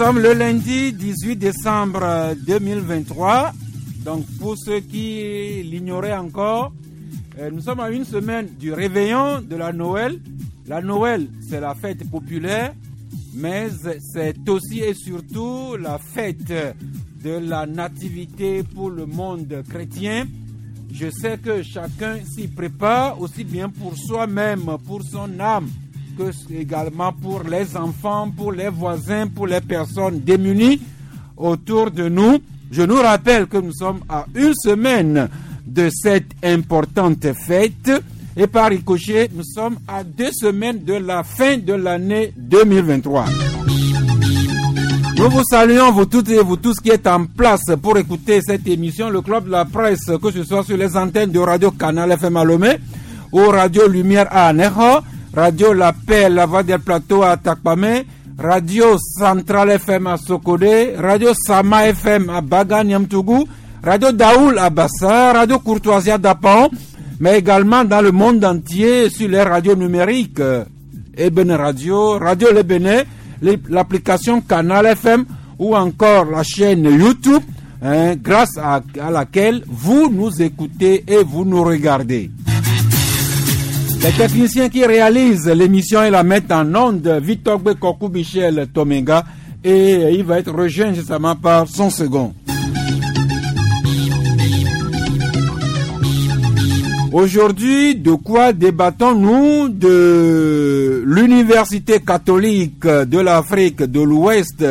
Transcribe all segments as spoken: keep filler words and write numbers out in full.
sommes le lundi dix-huit décembre deux mille vingt-trois. Donc pour ceux qui l'ignoraient encore, euh, nous sommes à une semaine du réveillon de la Noël. La Noël, c'est la fête populaire, mais c'est aussi et surtout la fête de la nativité pour le monde chrétien. Je sais que chacun s'y prépare aussi bien pour soi-même, pour son âme, que également pour les enfants, pour les voisins, pour les personnes démunies autour de nous. Je nous rappelle que nous sommes à une semaine de cette importante fête et par ricochet, nous sommes à deux semaines de la fin de l'année deux mille vingt-trois. Nous vous saluons, vous toutes et vous tous qui êtes en place pour écouter cette émission, le Club de la Presse, que ce soit sur les antennes de Radio Canal F M à Lomé ou Radio Lumière à Anejo, Radio La Paix, La Voix des Plateaux à Takpame, Radio Centrale F M à Sokodé, Radio Sama F M à Baga Niamtougou, Radio Daoul à Bassa, Radio Courtoisie à Dapan, mais également dans le monde entier sur les radios numériques, Eben Radio, Radio Le Bénin, l'application Canal F M ou encore la chaîne YouTube, hein, grâce à, à laquelle vous nous écoutez et vous nous regardez. Les techniciens qui réalisent l'émission et la mettent en onde, Victor Bekokou Michel Tomenga, et il va être rejoint justement par son second. Aujourd'hui, de quoi débattons-nous? De l'Université catholique de l'Afrique de l'Ouest,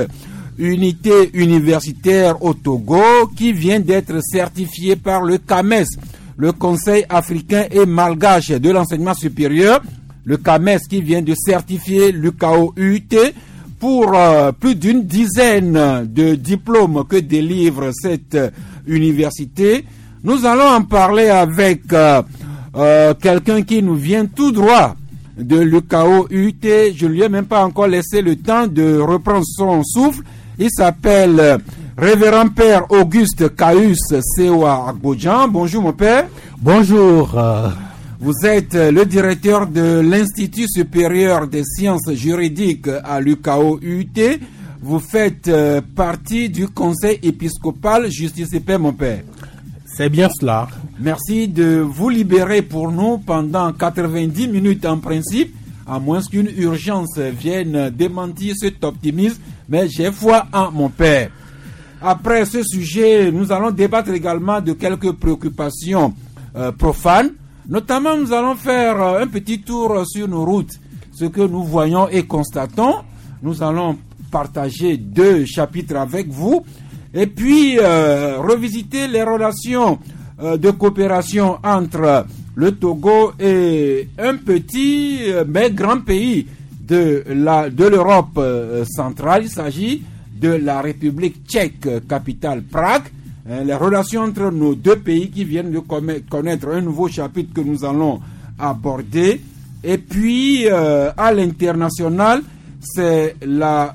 unité universitaire au Togo, qui vient d'être certifiée par le C A M E S, le Conseil africain et malgache de l'enseignement supérieur. Le C A M E S qui vient de certifier l'U K O U T pour euh, plus d'une dizaine de diplômes que délivre cette euh, université. Nous allons en parler avec euh, euh, quelqu'un qui nous vient tout droit de l'U K O U T. Je ne lui ai même pas encore laissé le temps de reprendre son souffle. Il s'appelle euh, Révérend Père Auguste Caius Sewa Agbodjan. Bonjour mon père. Bonjour. Euh... Vous êtes le directeur de l'Institut supérieur des sciences juridiques à l'U K O U T. Vous faites euh, partie du conseil épiscopal Justice et Paix, mon père. C'est bien cela. Merci de vous libérer pour nous pendant quatre-vingt-dix minutes en principe, à moins qu'une urgence vienne démentir cet optimisme, mais j'ai foi en mon père. Après ce sujet, nous allons débattre également de quelques préoccupations euh, profanes. Notamment, nous allons faire euh, un petit tour sur nos routes, ce que nous voyons et constatons. Nous allons partager deux chapitres avec vous. Et puis, euh, revisiter les relations euh, de coopération entre le Togo et un petit euh, mais grand pays de la de l'Europe euh, centrale. Il s'agit de la République tchèque, capitale Prague. Euh, les relations entre nos deux pays qui viennent de connaître un nouveau chapitre que nous allons aborder. Et puis, euh, à l'international, c'est la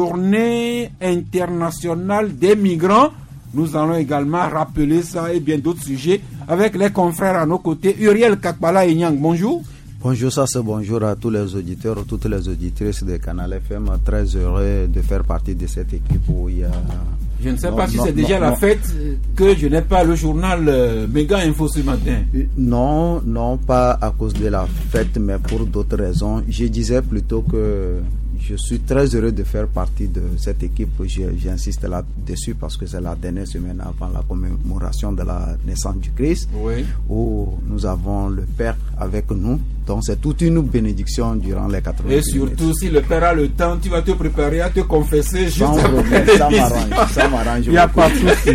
journée internationale des migrants. Nous allons également rappeler ça et bien d'autres sujets avec les confrères à nos côtés. Uriel Kakbala et Nyang, bonjour. Bonjour, ça c'est bonjour à tous les auditeurs, toutes les auditrices de Canal F M. Très heureux de faire partie de cette équipe où il y a... Je ne sais non, pas si non, c'est déjà non, la non. fête que je n'ai pas le journal euh, Méga Info ce matin. Non, non, pas à cause de la fête, mais pour d'autres raisons. Je disais plutôt que je suis très heureux de faire partie de cette équipe. Je, j'insiste là-dessus parce que c'est la dernière semaine avant la commémoration de la naissance du Christ, oui, où nous avons le Père avec nous. Donc c'est toute une bénédiction durant les quatre-vingts Et surtout, minutes. Si le Père a le temps, tu vas te préparer à te confesser juste Sans après. Problème, ça m'arrange, ça m'arrange. Il n'y a pas de souci.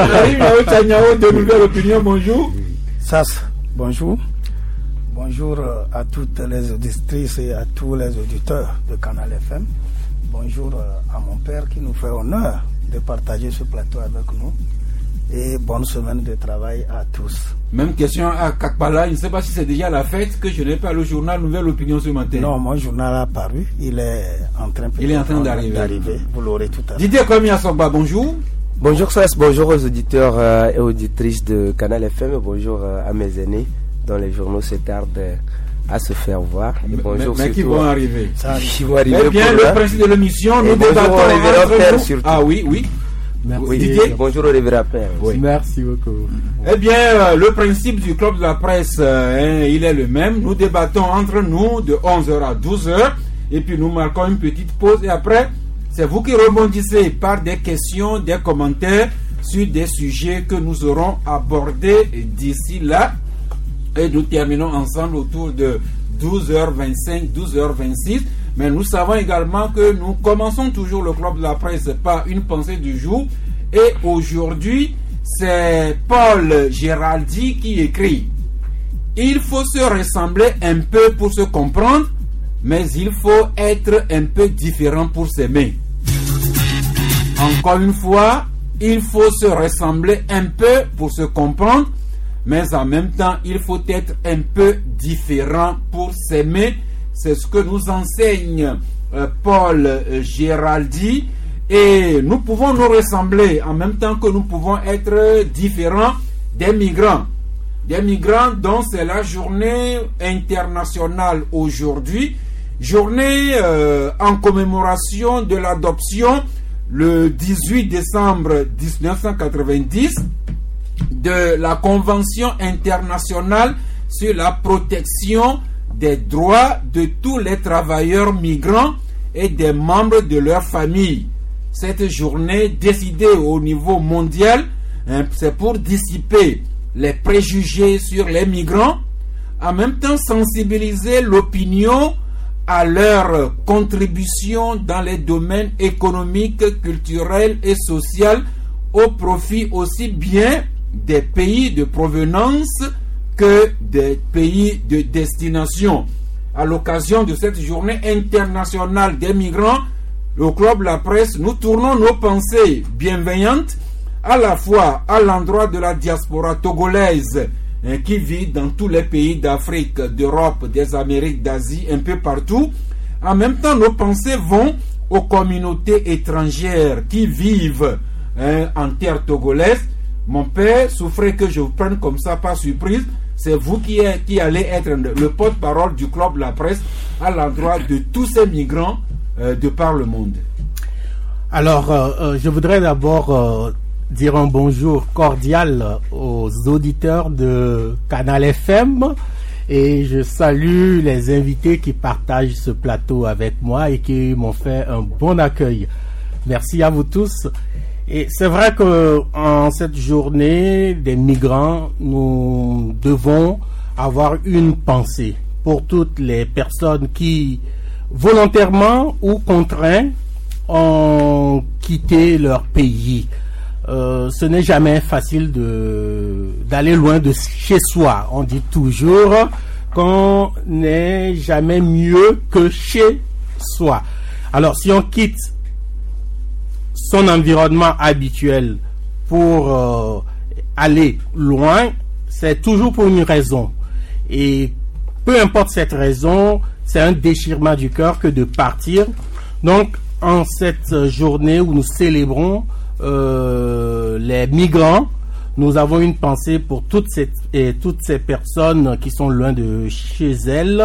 De nouvelles opinions, bonjour. Sas, bonjour. Bonjour à toutes les auditrices et à tous les auditeurs de Canal F M. Bonjour à mon père qui nous fait honneur de partager ce plateau avec nous. Et bonne semaine de travail à tous. Même question à Kakbala, je ne sais pas si c'est déjà la fête que je n'ai pas le journal Nouvelle Opinion ce matin. Non, mon journal a paru, il est en train, il est en train d'arriver. d'arriver. Vous l'aurez tout à l'heure. Didier Komia Sogba, bonjour. Bonjour Sas, bonjour aux auditeurs euh, et auditrices de Canal F M, bonjour euh, à mes aînés dont les journaux se tardent à se faire voir. Et bonjour mais, mais qui vont arriver. Ça, Qui vont arriver Eh bien, pour le là. principe de l'émission, Et nous bonjour débattons au révérend entre Père nous. surtout. Ah oui, oui. Merci. Oui, Didier. bonjour au révérend Père. Oui. Merci beaucoup. Eh bien, euh, le principe du club de la presse, euh, hein, il est le même. Nous débattons entre nous de onze heures à douze heures. Et puis nous marquons une petite pause. Et après, c'est vous qui rebondissez par des questions, des commentaires sur des sujets que nous aurons abordés d'ici là. Et nous terminons ensemble autour de douze heures vingt-cinq, douze heures vingt-six. Mais nous savons également que nous commençons toujours le club de la presse par une pensée du jour. Et aujourd'hui, c'est Paul Géraldi qui écrit: il faut se ressembler un peu pour se comprendre, mais il faut être un peu différent pour s'aimer. Encore une fois, il faut se ressembler un peu pour se comprendre, mais en même temps, il faut être un peu différent pour s'aimer. C'est ce que nous enseigne euh, Paul euh, Géraldi. Et nous pouvons nous ressembler en même temps que nous pouvons être différents des migrants. Des migrants dont c'est la journée internationale aujourd'hui. Journée euh, en commémoration de l'adoption le dix-huit décembre mille neuf cent quatre-vingt-dix de la Convention internationale sur la protection des droits de tous les travailleurs migrants et des membres de leur famille. Cette journée décidée au niveau mondial, hein, c'est pour dissiper les préjugés sur les migrants, en même temps sensibiliser l'opinion à leur contribution dans les domaines économiques, culturels et sociaux au profit aussi bien des pays de provenance que des pays de destination. À l'occasion de cette journée internationale des migrants, le club La Presse, nous tournons nos pensées bienveillantes à la fois à l'endroit de la diaspora togolaise hein, qui vit dans tous les pays d'Afrique, d'Europe, des Amériques, d'Asie, un peu partout. En même temps, nos pensées vont aux communautés étrangères qui vivent hein, en terre togolaise. Mon père souffrait que je vous prenne comme ça par surprise. C'est vous qui, est, qui allez être le porte-parole du club La Presse à l'endroit de tous ces migrants euh, de par le monde. Alors, euh, euh, je voudrais d'abord euh, dire un bonjour cordial aux auditeurs de Canal F M et je salue les invités qui partagent ce plateau avec moi et qui m'ont fait un bon accueil. Merci à vous tous. Et c'est vrai que en cette journée des migrants, nous devons avoir une pensée pour toutes les personnes qui, volontairement ou contraints, ont quitté leur pays. Euh, ce n'est jamais facile de d'aller loin de chez soi. On dit toujours qu'on n'est jamais mieux que chez soi. Alors, si on quitte son environnement habituel pour euh, aller loin, c'est toujours pour une raison. Et peu importe cette raison, c'est un déchirement du cœur que de partir. Donc, en cette journée où nous célébrons euh, les migrants, nous avons une pensée pour toutes ces, et toutes ces personnes qui sont loin de chez elles.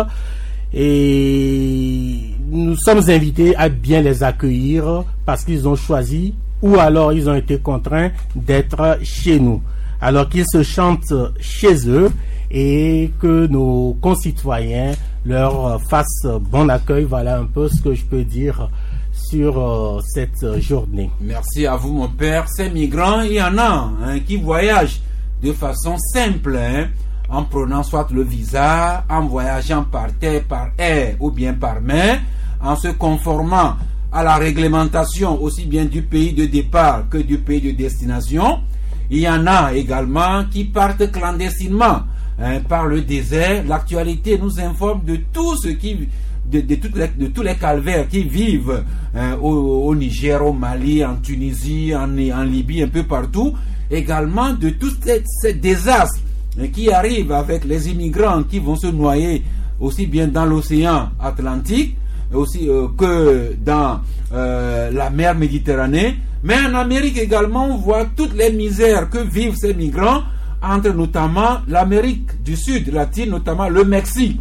Et nous sommes invités à bien les accueillir parce qu'ils ont choisi ou alors ils ont été contraints d'être chez nous. Alors qu'ils se chantent chez eux et que nos concitoyens leur fassent bon accueil. Voilà un peu ce que je peux dire sur euh, cette journée. Merci à vous mon père. Ces migrants, il y en a hein, qui voyagent de façon simple hein, en prenant soit le visa, en voyageant par terre, par air ou bien par mer, en se conformant à la réglementation aussi bien du pays de départ que du pays de destination. Il y en a également qui partent clandestinement hein, par le désert. L'actualité nous informe de tout ce qui de, de, toutes les, de tous les calvaires qui vivent hein, au, au Niger, au Mali, en Tunisie, en, en Libye, un peu partout. Également de tous ces, ces désastres qui arrivent avec les immigrants qui vont se noyer aussi bien dans l'océan Atlantique aussi euh, que dans euh, la mer Méditerranée. Mais en Amérique également, on voit toutes les misères que vivent ces migrants entre notamment l'Amérique du Sud latine, notamment le Mexique.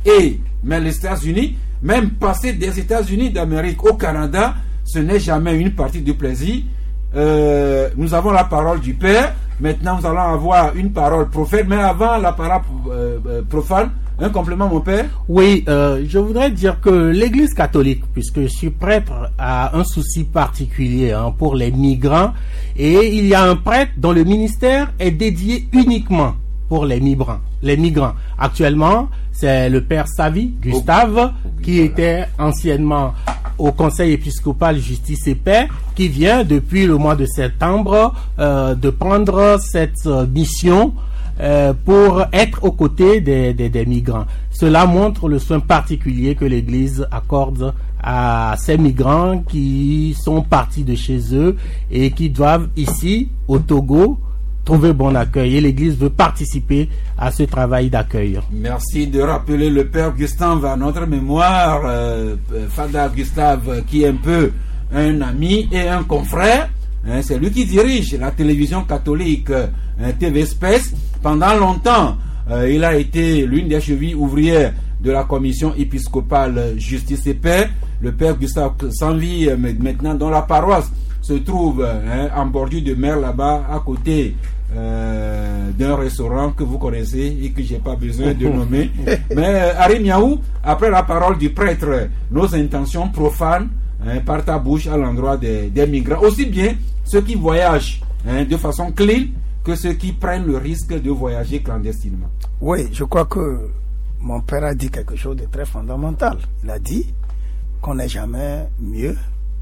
Et mais les États-Unis, même passer des États-Unis d'Amérique au Canada, ce n'est jamais une partie du plaisir. Euh, nous avons la parole du Père. Maintenant, nous allons avoir une parole prophète. Mais avant la parole euh, profane, un complément, mon Père? Oui, euh, je voudrais dire que l'Église catholique, puisque je suis prêtre, a un souci particulier hein, pour les migrants. Et il y a un prêtre dont le ministère est dédié uniquement pour les migrants. Les migrants. Actuellement, c'est le Père Savi, Gustave, oh, qui voilà. était anciennement au Conseil épiscopal Justice et Paix, qui vient depuis le mois de septembre euh, de prendre cette euh, mission euh, pour être aux côtés des, des, des migrants. Cela montre le soin particulier que l'Église accorde à ces migrants qui sont partis de chez eux et qui doivent ici, au Togo, trouver bon accueil. Et l'Église veut participer à ce travail d'accueil. Merci de rappeler le Père Gustave à notre mémoire. Euh, Fada Gustave, qui est un peu un ami et un confrère. Hein, c'est lui qui dirige la télévision catholique hein, T V Space. Pendant longtemps, euh, il a été l'une des chevilles ouvrières de la commission épiscopale Justice et Paix. Le Père Gustave Sanvi, maintenant dans la paroisse, se trouve hein, en bordure de mer là-bas, à côté euh, d'un restaurant que vous connaissez et que j'ai pas besoin de nommer. Mais euh, Harry Miaou, après la parole du prêtre, nos intentions profanes hein, par ta bouche à l'endroit des, des migrants, aussi bien ceux qui voyagent hein, de façon clean que ceux qui prennent le risque de voyager clandestinement. Oui, je crois que mon père a dit quelque chose de très fondamental. Il a dit qu'on n'est jamais mieux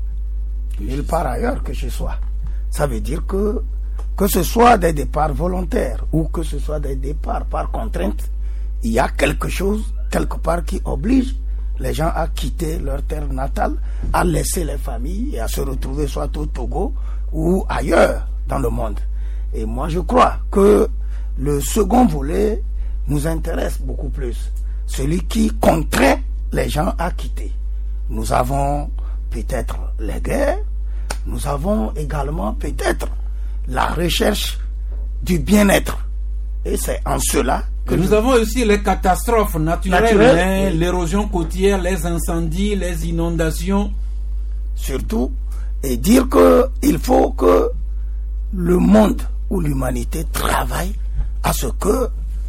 nulle part ailleurs que chez soi. Ça veut dire que que ce soit des départs volontaires ou que ce soit des départs par contrainte, il y a quelque chose quelque part qui oblige les gens à quitter leur terre natale, à laisser les familles et à se retrouver soit au Togo ou ailleurs dans le monde. Et moi je crois que le second volet nous intéresse beaucoup plus, celui qui contraint les gens à quitter. Nous avons peut-être les guerres, nous avons également peut-être la recherche du bien-être. Et c'est en cela que nous je... avons aussi les catastrophes naturelles, Naturel, hein, oui. l'érosion côtière, les incendies, les inondations. Surtout, et dire que il faut que le monde ou l'humanité travaille à ce que,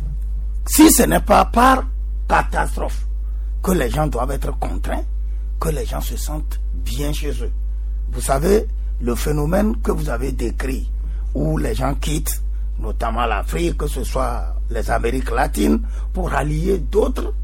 si ce n'est pas par catastrophe, que les gens doivent être contraints, que les gens se sentent bien chez eux. Vous savez, le phénomène que vous avez décrit, où les gens quittent, notamment l'Afrique, que ce soit les Amériques latines, pour allier d'autres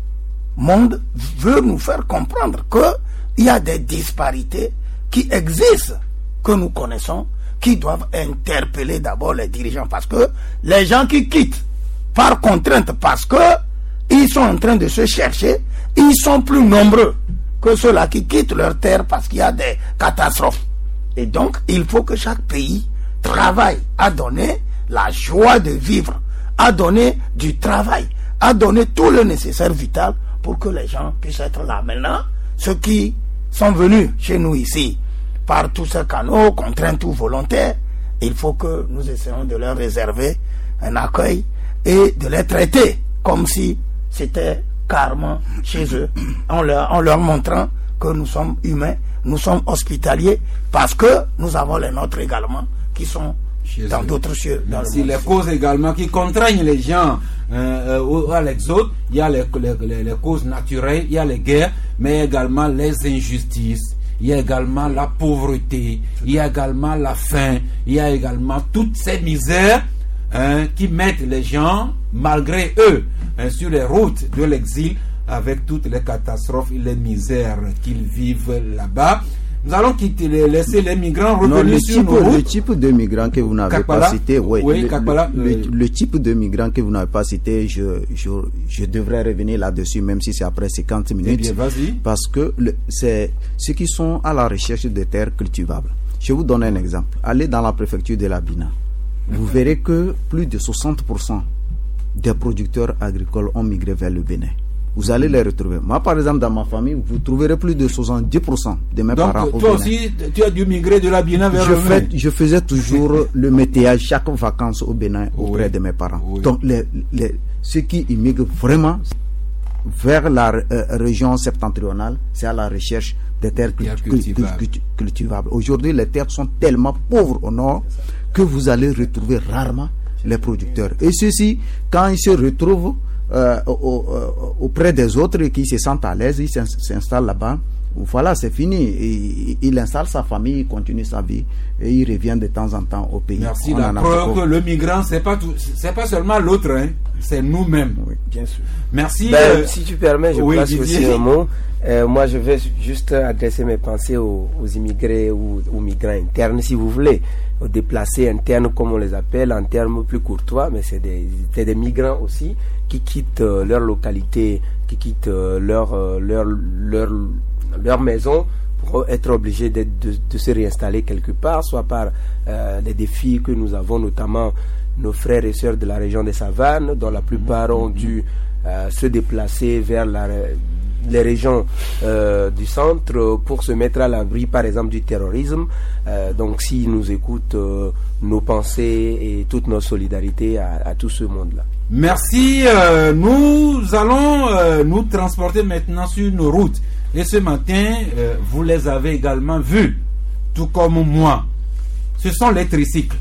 mondes, veut nous faire comprendre qu'il y a des disparités qui existent, que nous connaissons, qui doivent interpeller d'abord les dirigeants. Parce que les gens qui quittent par contrainte, parce que ils sont en train de se chercher, ils sont plus nombreux que ceux-là qui quittent leur terre parce qu'il y a des catastrophes. Et donc, il faut que chaque pays travaille à donner la joie de vivre, à donner du travail, à donner tout le nécessaire vital pour que les gens puissent être là. Maintenant, ceux qui sont venus chez nous ici par tous ces canaux, contraints ou volontaires, il faut que nous essayons de leur réserver un accueil et de les traiter comme si c'était carrément chez eux, en leur, en leur montrant que nous sommes humains, nous sommes hospitaliers, parce que nous avons les nôtres également qui sont chez dans d'autres cieux. Dans Merci. Les causes également qui contraignent les gens euh, euh, à l'exode, il y a les, les, les causes naturelles, il y a les guerres, mais également les injustices, il y a également la pauvreté, il y a également la faim, il y a également toutes ces misères hein, qui mettent les gens, malgré eux, hein, sur les routes de l'exil, avec toutes les catastrophes et les misères qu'ils vivent là-bas. Nous allons quitter, les, laisser les migrants revenir non, le sur type, nos routes. Le type de migrants que vous n'avez pas cité, ouais, oui, le, Kakbala, le, euh, le, le type de migrants que vous n'avez pas cité, je, je, je devrais revenir là-dessus, même si c'est après cinquante minutes. Eh bien, vas-y. Parce que le, c'est ceux qui sont à la recherche de terres cultivables. Je vous donne un exemple. Allez dans la préfecture de la Bina. Vous verrez que plus de soixante pour cent des producteurs agricoles ont migré vers le Bénin. Vous allez les retrouver. Moi, par exemple, dans ma famille, vous trouverez plus de soixante-dix pour cent de mes Donc, parents au toi Bénin. aussi, tu as dû migrer de la Bénin vers je le fais, Bénin. Je faisais toujours le météage chaque vacances au Bénin auprès Oui. de mes parents. Oui. Donc, les, les, ceux qui immigrent vraiment, vers la euh, région septentrionale, c'est à la recherche des terres culti- cultivables. Culti- cultivables. Aujourd'hui, les terres sont tellement pauvres au nord que vous allez retrouver rarement les producteurs. Et ceux-ci, quand ils se retrouvent euh, au, au, auprès des autres et qui se sentent à l'aise, ils s'installent là-bas. Voilà, c'est fini. Il, il installe sa famille, il continue sa vie et il revient de temps en temps au pays. Merci. On la preuve que le migrant, c'est pas tout, c'est pas seulement l'autre, hein, c'est nous-mêmes. Oui, bien sûr. Merci. Ben, euh, si tu permets, je oui, place Didier. aussi un mot. Euh, moi, je vais juste adresser mes pensées aux, aux immigrés ou aux migrants internes, si vous voulez, aux déplacés internes, comme on les appelle, en termes plus courtois, mais c'est des, c'est des migrants aussi qui quittent euh, leur localité, qui quittent euh, leur, euh, leur, leur, leur maison pour être obligés de, de, de se réinstaller quelque part, soit par euh, les défis que nous avons, notamment nos frères et sœurs de la région des Savanes, dont la plupart ont dû euh, se déplacer vers la, les régions euh, du centre pour se mettre à l'abri, par exemple, du terrorisme. Euh, donc, s'ils nous écoutent, euh, nos pensées et toute notre solidarité à, à tout ce monde-là. Merci. Euh, nous allons euh, nous transporter maintenant sur nos routes. Et ce matin, euh, vous les avez également vus, tout comme moi. Ce sont les tricycles.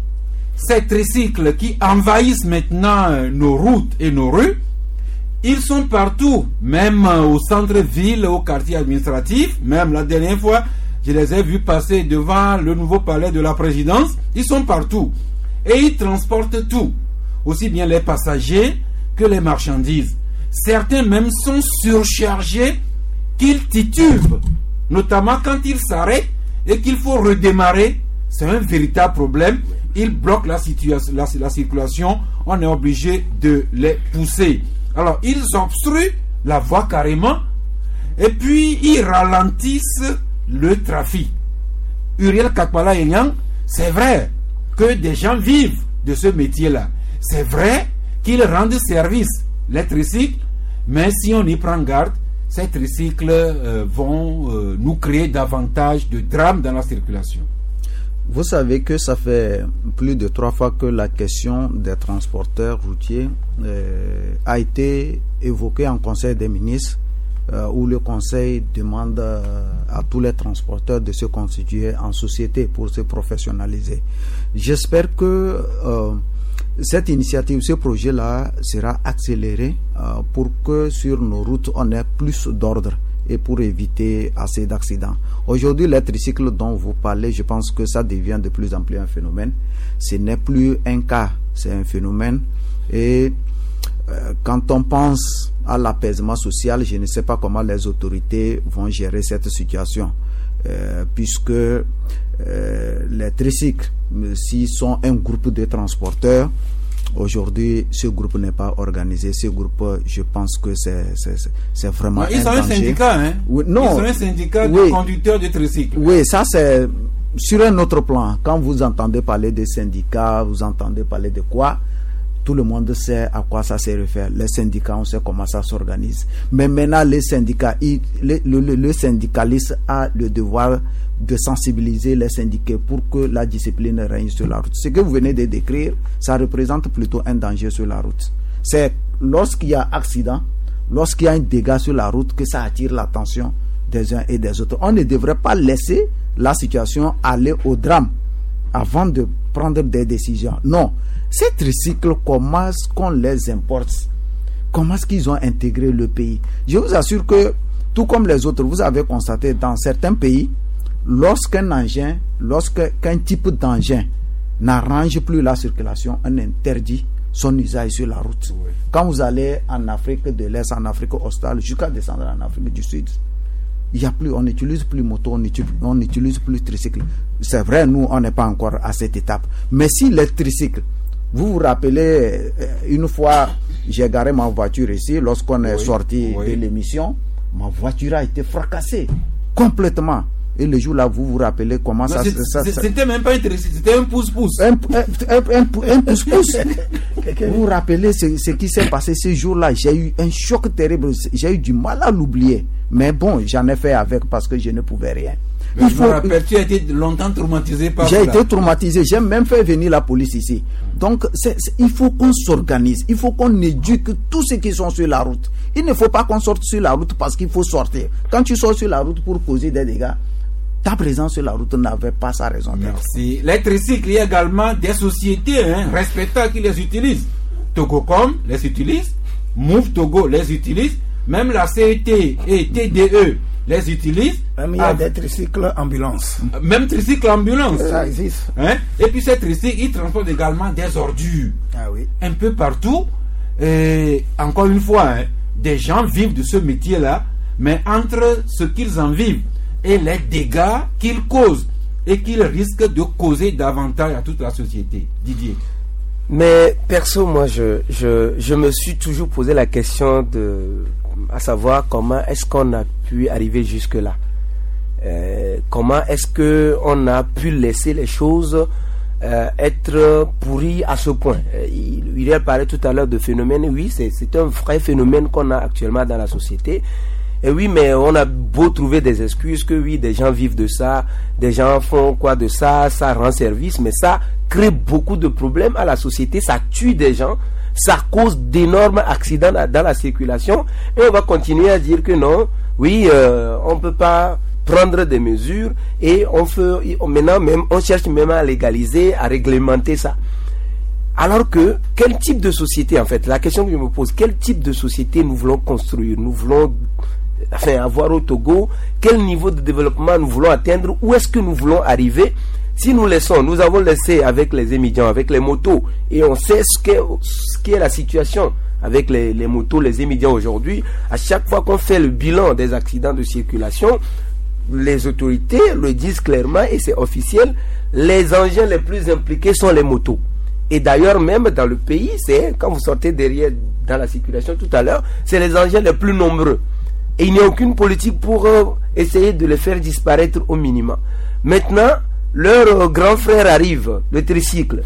Ces tricycles qui envahissent maintenant euh, nos routes et nos rues, ils sont partout, même euh, au centre-ville, au quartier administratif. Même la dernière fois, je les ai vus passer devant le nouveau palais de la présidence. Ils sont partout. Et ils transportent tout, aussi bien les passagers que les marchandises. Certains même sont surchargés qu'ils titubent, notamment quand ils s'arrêtent et qu'il faut redémarrer. C'est un véritable problème. Ils bloquent la, situation, la, la circulation. On est obligé de les pousser. Alors, ils obstruent la voie carrément et puis ils ralentissent le trafic. Uriel Kakpala Enyang, c'est vrai que des gens vivent de ce métier-là. C'est vrai qu'ils rendent service, les tricycles, mais si on y prend garde, ces tricycles euh, vont euh, nous créer davantage de drames dans la circulation. Vous savez que ça fait plus de trois fois que la question des transporteurs routiers euh, a été évoquée en Conseil des ministres, euh, où le Conseil demande euh, à tous les transporteurs de se constituer en société pour se professionnaliser. J'espère que euh, cette initiative, ce projet-là sera accéléré euh, pour que sur nos routes on ait plus d'ordre et pour éviter assez d'accidents. Aujourd'hui, les tricycles dont vous parlez, je pense que ça devient de plus en plus un phénomène. Ce n'est plus un cas, c'est un phénomène. Et euh, quand on pense à l'apaisement social, je ne sais pas comment les autorités vont gérer cette situation. Euh, puisque euh, les tricycles, s'ils sont un groupe de transporteurs, aujourd'hui, ce groupe n'est pas organisé. Ce groupe, je pense que c'est, c'est, c'est vraiment non, un ils sont danger. un syndicat, hein? Oui, non. Ils sont un syndicat Oui. de conducteurs de tricycles. Oui, ça c'est sur un autre plan. Quand vous entendez parler de syndicats, vous entendez parler de quoi? Tout le monde sait à quoi ça se réfère. Les syndicats, on sait comment ça s'organise. Mais maintenant, les syndicats, il, le, le, le syndicaliste a le devoir de sensibiliser les syndiqués pour que la discipline règne sur la route. Ce que vous venez de décrire, ça représente plutôt un danger sur la route. C'est lorsqu'il y a accident, lorsqu'il y a un dégât sur la route que ça attire l'attention des uns et des autres. On ne devrait pas laisser la situation aller au drame avant de prendre des décisions. Non. Ces tricycles, comment est-ce qu'on les importe? Comment est-ce qu'ils ont intégré le pays? Je vous assure que, tout comme les autres, vous avez constaté dans certains pays, lorsqu'un engin, lorsqu'un type d'engin n'arrange plus la circulation, on interdit son usage sur la route. Oui. Quand vous allez en Afrique de l'Est, en Afrique australe, jusqu'à descendre en Afrique du Sud, il y a plus, on n'utilise plus moto, on n'utilise, on n'utilise plus tricycle. C'est vrai, nous, on n'est pas encore à cette étape. Mais si les tricycles, vous vous rappelez, une fois, j'ai garé ma voiture ici, lorsqu'on est oui, sorti oui. de l'émission, ma voiture a été fracassée complètement. Et le jour-là, vous vous rappelez comment non, ça... ça, ça c'était même pas un tricycle, c'était un pouce-pouce. Un, un, un, un, un pouce-pouce. Vous vous rappelez ce, ce qui s'est passé ce jour-là? J'ai eu un choc terrible, j'ai eu du mal à l'oublier. Mais bon, j'en ai fait avec parce que je ne pouvais rien. Mais il faut... me rappelle, tu as été longtemps traumatisé par J'ai cela. été traumatisé, j'ai même fait venir la police ici. Donc, c'est, c'est, il faut qu'on s'organise, il faut qu'on éduque tous ceux qui sont sur la route. Il ne faut pas qu'on sorte sur la route parce qu'il faut sortir. Quand tu sors sur la route pour causer des dégâts, ta présence sur la route n'avait pas sa raison d'être. Merci. Les tricycles, il y a également des sociétés hein, respectables qui les utilisent. Togocom les utilise, Move Togo les utilise, même la C E T et T D E les utilisent. Même il y a ah, des tricycles ambulances. Même tricycle ambulance. Ça existe. Hein? Et puis ces tricycles, ils transportent également des ordures. Ah oui. Un peu partout. Et encore une fois, hein, des gens vivent de ce métier-là, mais entre ce qu'ils en vivent et les dégâts qu'ils causent et qu'ils risquent de causer davantage à toute la société. Didier. Mais perso, moi, je, je, je me suis toujours posé la question de, à savoir comment est-ce qu'on a pu arriver jusque-là. Euh, comment est-ce que on a pu laisser les choses euh, être pourries à ce point. Euh, il, il parlait tout à l'heure de phénomène. Oui, c'est, c'est un vrai phénomène qu'on a actuellement dans la société. Et oui, mais on a beau trouver des excuses que oui, des gens vivent de ça, des gens font quoi de ça, ça rend service, mais ça crée beaucoup de problèmes à la société, ça tue des gens, ça cause d'énormes accidents dans la circulation, et on va continuer à dire que non, oui, euh, on ne peut pas prendre des mesures, et on fait, maintenant même, on cherche même à légaliser, à réglementer ça. Alors que, quel type de société, en fait, la question que je me pose, quel type de société nous voulons construire, nous voulons enfin, avoir au Togo, quel niveau de développement nous voulons atteindre, où est-ce que nous voulons arriver. Si nous laissons, nous avons laissé avec les émigrants, avec les motos, et on sait ce qu'est, ce qu'est la situation avec les, les motos, les émigrants aujourd'hui. À chaque fois qu'on fait le bilan des accidents de circulation, les autorités le disent clairement et c'est officiel, les engins les plus impliqués sont les motos. Et d'ailleurs, même dans le pays, c'est quand vous sortez derrière dans la circulation tout à l'heure, c'est les engins les plus nombreux. Et il n'y a aucune politique pour euh, essayer de les faire disparaître au minimum. Maintenant, leur euh, grand frère arrive, le tricycle.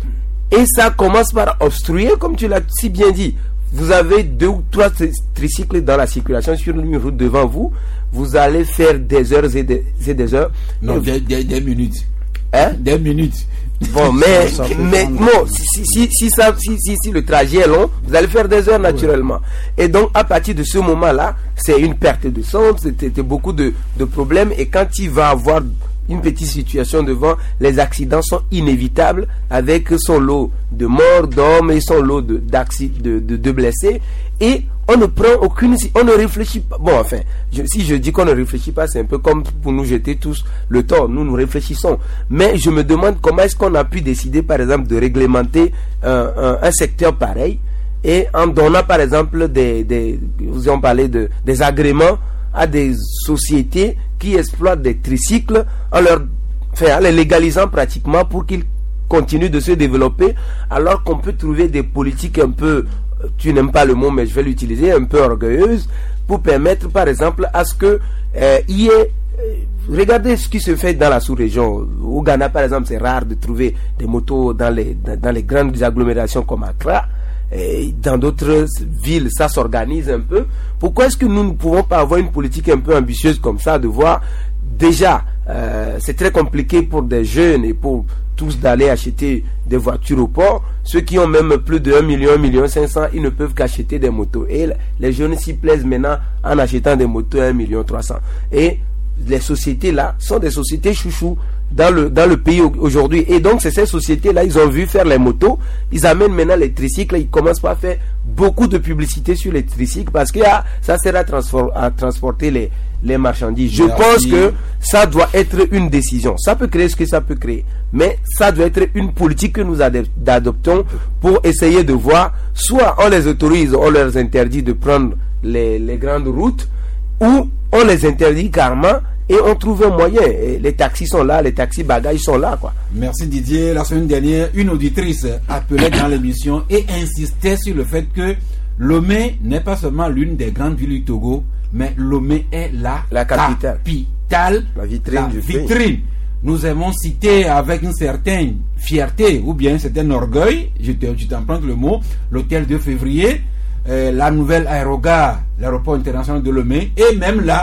Et ça commence par obstruer, comme tu l'as si bien dit. Vous avez deux ou trois tricycles dans la circulation sur une route devant vous. Vous allez faire des heures et des, et des heures. Non, des, des, des minutes. Hein? Des minutes. Bon, mais, mais non, si, si, si, si, ça, si, si, si le trajet est long, vous allez faire des heures naturellement. Et donc, à partir de ce moment-là, c'est une perte de sang, c'est beaucoup de, de problèmes. Et quand il va avoir une petite situation devant, les accidents sont inévitables avec son lot de morts, d'hommes et son lot de, de, de, de blessés. Et on ne prend aucune, on ne réfléchit pas. Bon, enfin, je, si je dis qu'on ne réfléchit pas, c'est un peu comme pour nous jeter tous le tort. Nous, nous réfléchissons. Mais je me demande comment est-ce qu'on a pu décider, par exemple, de réglementer un, un, un secteur pareil et en donnant, par exemple, des, des vous en parlez de, des agréments à des sociétés qui exploitent des tricycles en leur, enfin, en les légalisant pratiquement pour qu'ils continuent de se développer, alors qu'on peut trouver des politiques un peu, tu n'aimes pas le mot mais je vais l'utiliser, un peu orgueilleuses, pour permettre par exemple à ce que euh, il y ait, euh, regardez ce qui se fait dans la sous-région. Au Ghana par exemple, c'est rare de trouver des motos dans les, dans, dans les grandes agglomérations comme Accra. Et dans d'autres villes, ça s'organise un peu. Pourquoi est-ce que nous ne pouvons pas avoir une politique un peu ambitieuse comme ça, de voir déjà, euh, c'est très compliqué pour des jeunes et pour tous d'aller acheter des voitures au port. Ceux qui ont même plus de un million, un million cinq cents, ils ne peuvent qu'acheter des motos. Et les jeunes s'y plaisent maintenant en achetant des motos à un million trois cents. Et les sociétés là sont des sociétés chouchous dans le, dans le pays aujourd'hui. Et donc c'est ces sociétés là, ils ont vu faire les motos, ils amènent maintenant les tricycles, ils commencent pas à faire beaucoup de publicité sur les tricycles parce que ah, ça sert à, transport, à transporter les, les marchandises. Je Merci. pense que ça doit être une décision. Ça peut créer ce que ça peut créer, mais ça doit être une politique que nous adoptons pour essayer de voir, soit on les autorise, on leur interdit de prendre les, les grandes routes, ou on les interdit carrément et on trouve un moyen. Et les taxis sont là, les taxis bagages sont là, quoi. Merci Didier. La semaine dernière, une auditrice appelait dans l'émission et insistait sur le fait que Lomé n'est pas seulement l'une des grandes villes du Togo, mais Lomé est la, la capitale, capitale, la vitrine. La du vitrine. Nous avons cité avec une certaine fierté ou bien un certain orgueil, je t'emprunte le mot, l'hôtel de février, euh, la nouvelle aérogare, l'aéroport international de Lomé, et même là,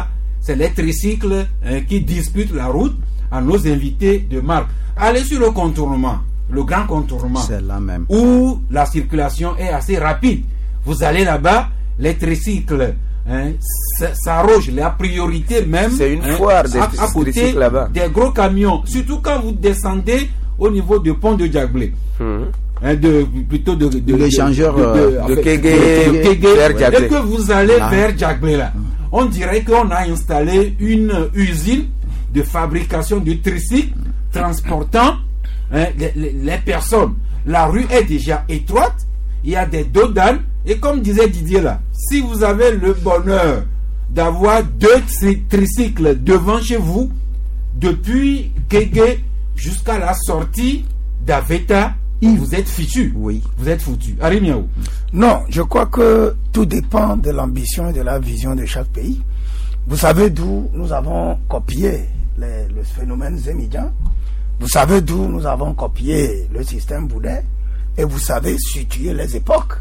c'est les tricycles hein, qui disputent la route à nos invités de marque. Allez sur le contournement, le grand contournement, c'est là même, où la circulation est assez rapide. Vous allez là-bas, les tricycles hein, s'arrogent la priorité même. C'est une hein, foire des à, à côté là-bas. Des gros camions, surtout quand vous descendez au niveau du pont de Diaglé. Mmh. Hein, de, plutôt de, de, de l'échangeur de, de, de, de Kégué vers Diaglé. Et que vous allez ah. vers Diaglé là, on dirait qu'on a installé une usine de fabrication de tricycles transportant hein, les, les, les personnes. La rue est déjà étroite, il y a des dos d'âne, et comme disait Didier là, si vous avez le bonheur d'avoir deux tri tricycles devant chez vous, depuis Kégué jusqu'à la sortie d'Aveta, vous êtes fichu. Oui. Vous êtes foutu. Arimiaou. Non, je crois que tout dépend de l'ambition et de la vision de chaque pays. Vous savez d'où nous avons copié les, le phénomène Zémidjan. Vous savez d'où nous avons copié le système Boudet. Et vous savez situer les époques.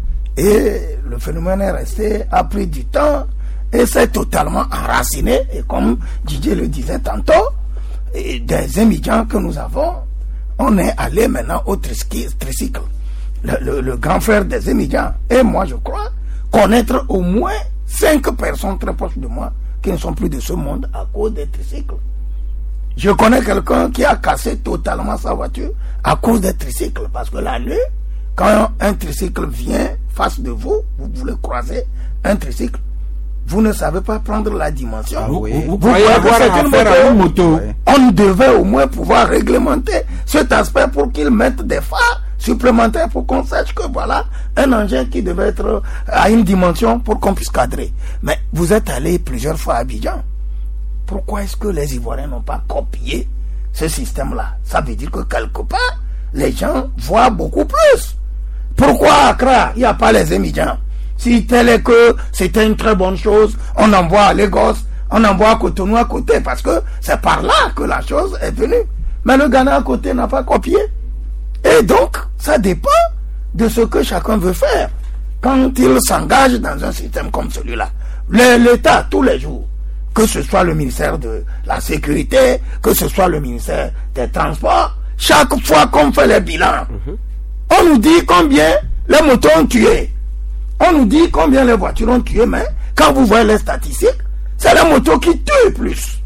Et le phénomène est resté, a pris du temps et s'est totalement enraciné. Et comme Didier le disait tantôt, et des Zémidjans que nous avons, on est allé maintenant au tricycle. Le, le, le grand frère des Zémidjans. Et moi, je crois connaître au moins cinq personnes très proches de moi qui ne sont plus de ce monde à cause des tricycles. Je connais quelqu'un qui a cassé totalement sa voiture à cause des tricycles. Parce que la nuit, quand un tricycle vient face de vous, vous voulez croiser un tricycle, vous ne savez pas prendre la dimension. Ah oui. Vous, vous voyez avoir c'est une moto. Une moto. Ouais. On devait au moins pouvoir réglementer cet aspect pour qu'ils mettent des phares supplémentaires pour qu'on sache que voilà un engin qui devait être à une dimension pour qu'on puisse cadrer. Mais vous êtes allé plusieurs fois à Abidjan. Pourquoi est-ce que les Ivoiriens n'ont pas copié ce système-là? Ça veut dire que quelque part, les gens voient beaucoup plus. Pourquoi à Accra, il n'y a pas les Zémidjans? Si tel est que c'était une très bonne chose, on envoie à Lagos, on envoie à Cotonou à côté, parce que c'est par là que la chose est venue. Mais le Ghana à côté n'a pas copié. Et donc, ça dépend de ce que chacun veut faire. Quand il s'engage dans un système comme celui-là, l'État, tous les jours, que ce soit le ministère de la Sécurité, que ce soit le ministère des Transports, chaque fois qu'on fait les bilans, mm-hmm. on nous dit combien les motos ont tué. On nous dit combien les voitures ont tué, mais quand vous voyez les statistiques, c'est les motos qui tuent plus.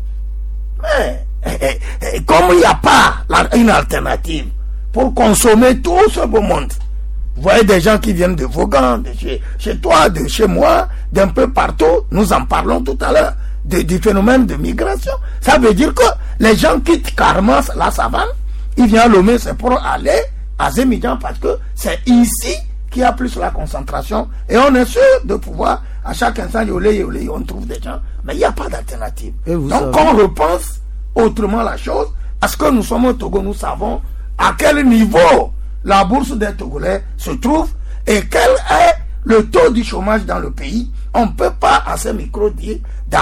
Mais et, et, et, comme il n'y a pas la, une alternative pour consommer tout ce beau monde, vous voyez des gens qui viennent de Vaughan, de chez, chez toi, de chez moi, d'un peu partout, nous en parlons tout à l'heure, du phénomène de migration. Ça veut dire que les gens quittent carrément la savane, ils viennent à Lomé, c'est pour aller à Zémidjan parce que c'est ici qu'il y a plus la concentration et on est sûr de pouvoir à chaque instant yolé yolé on trouve des gens, mais il n'y a pas d'alternative. Donc savez... on repense autrement la chose. Parce que nous sommes au Togo, nous savons à quel niveau la bourse des Togolais se trouve et quel est le taux du chômage dans le pays. On ne peut pas à ce micro dire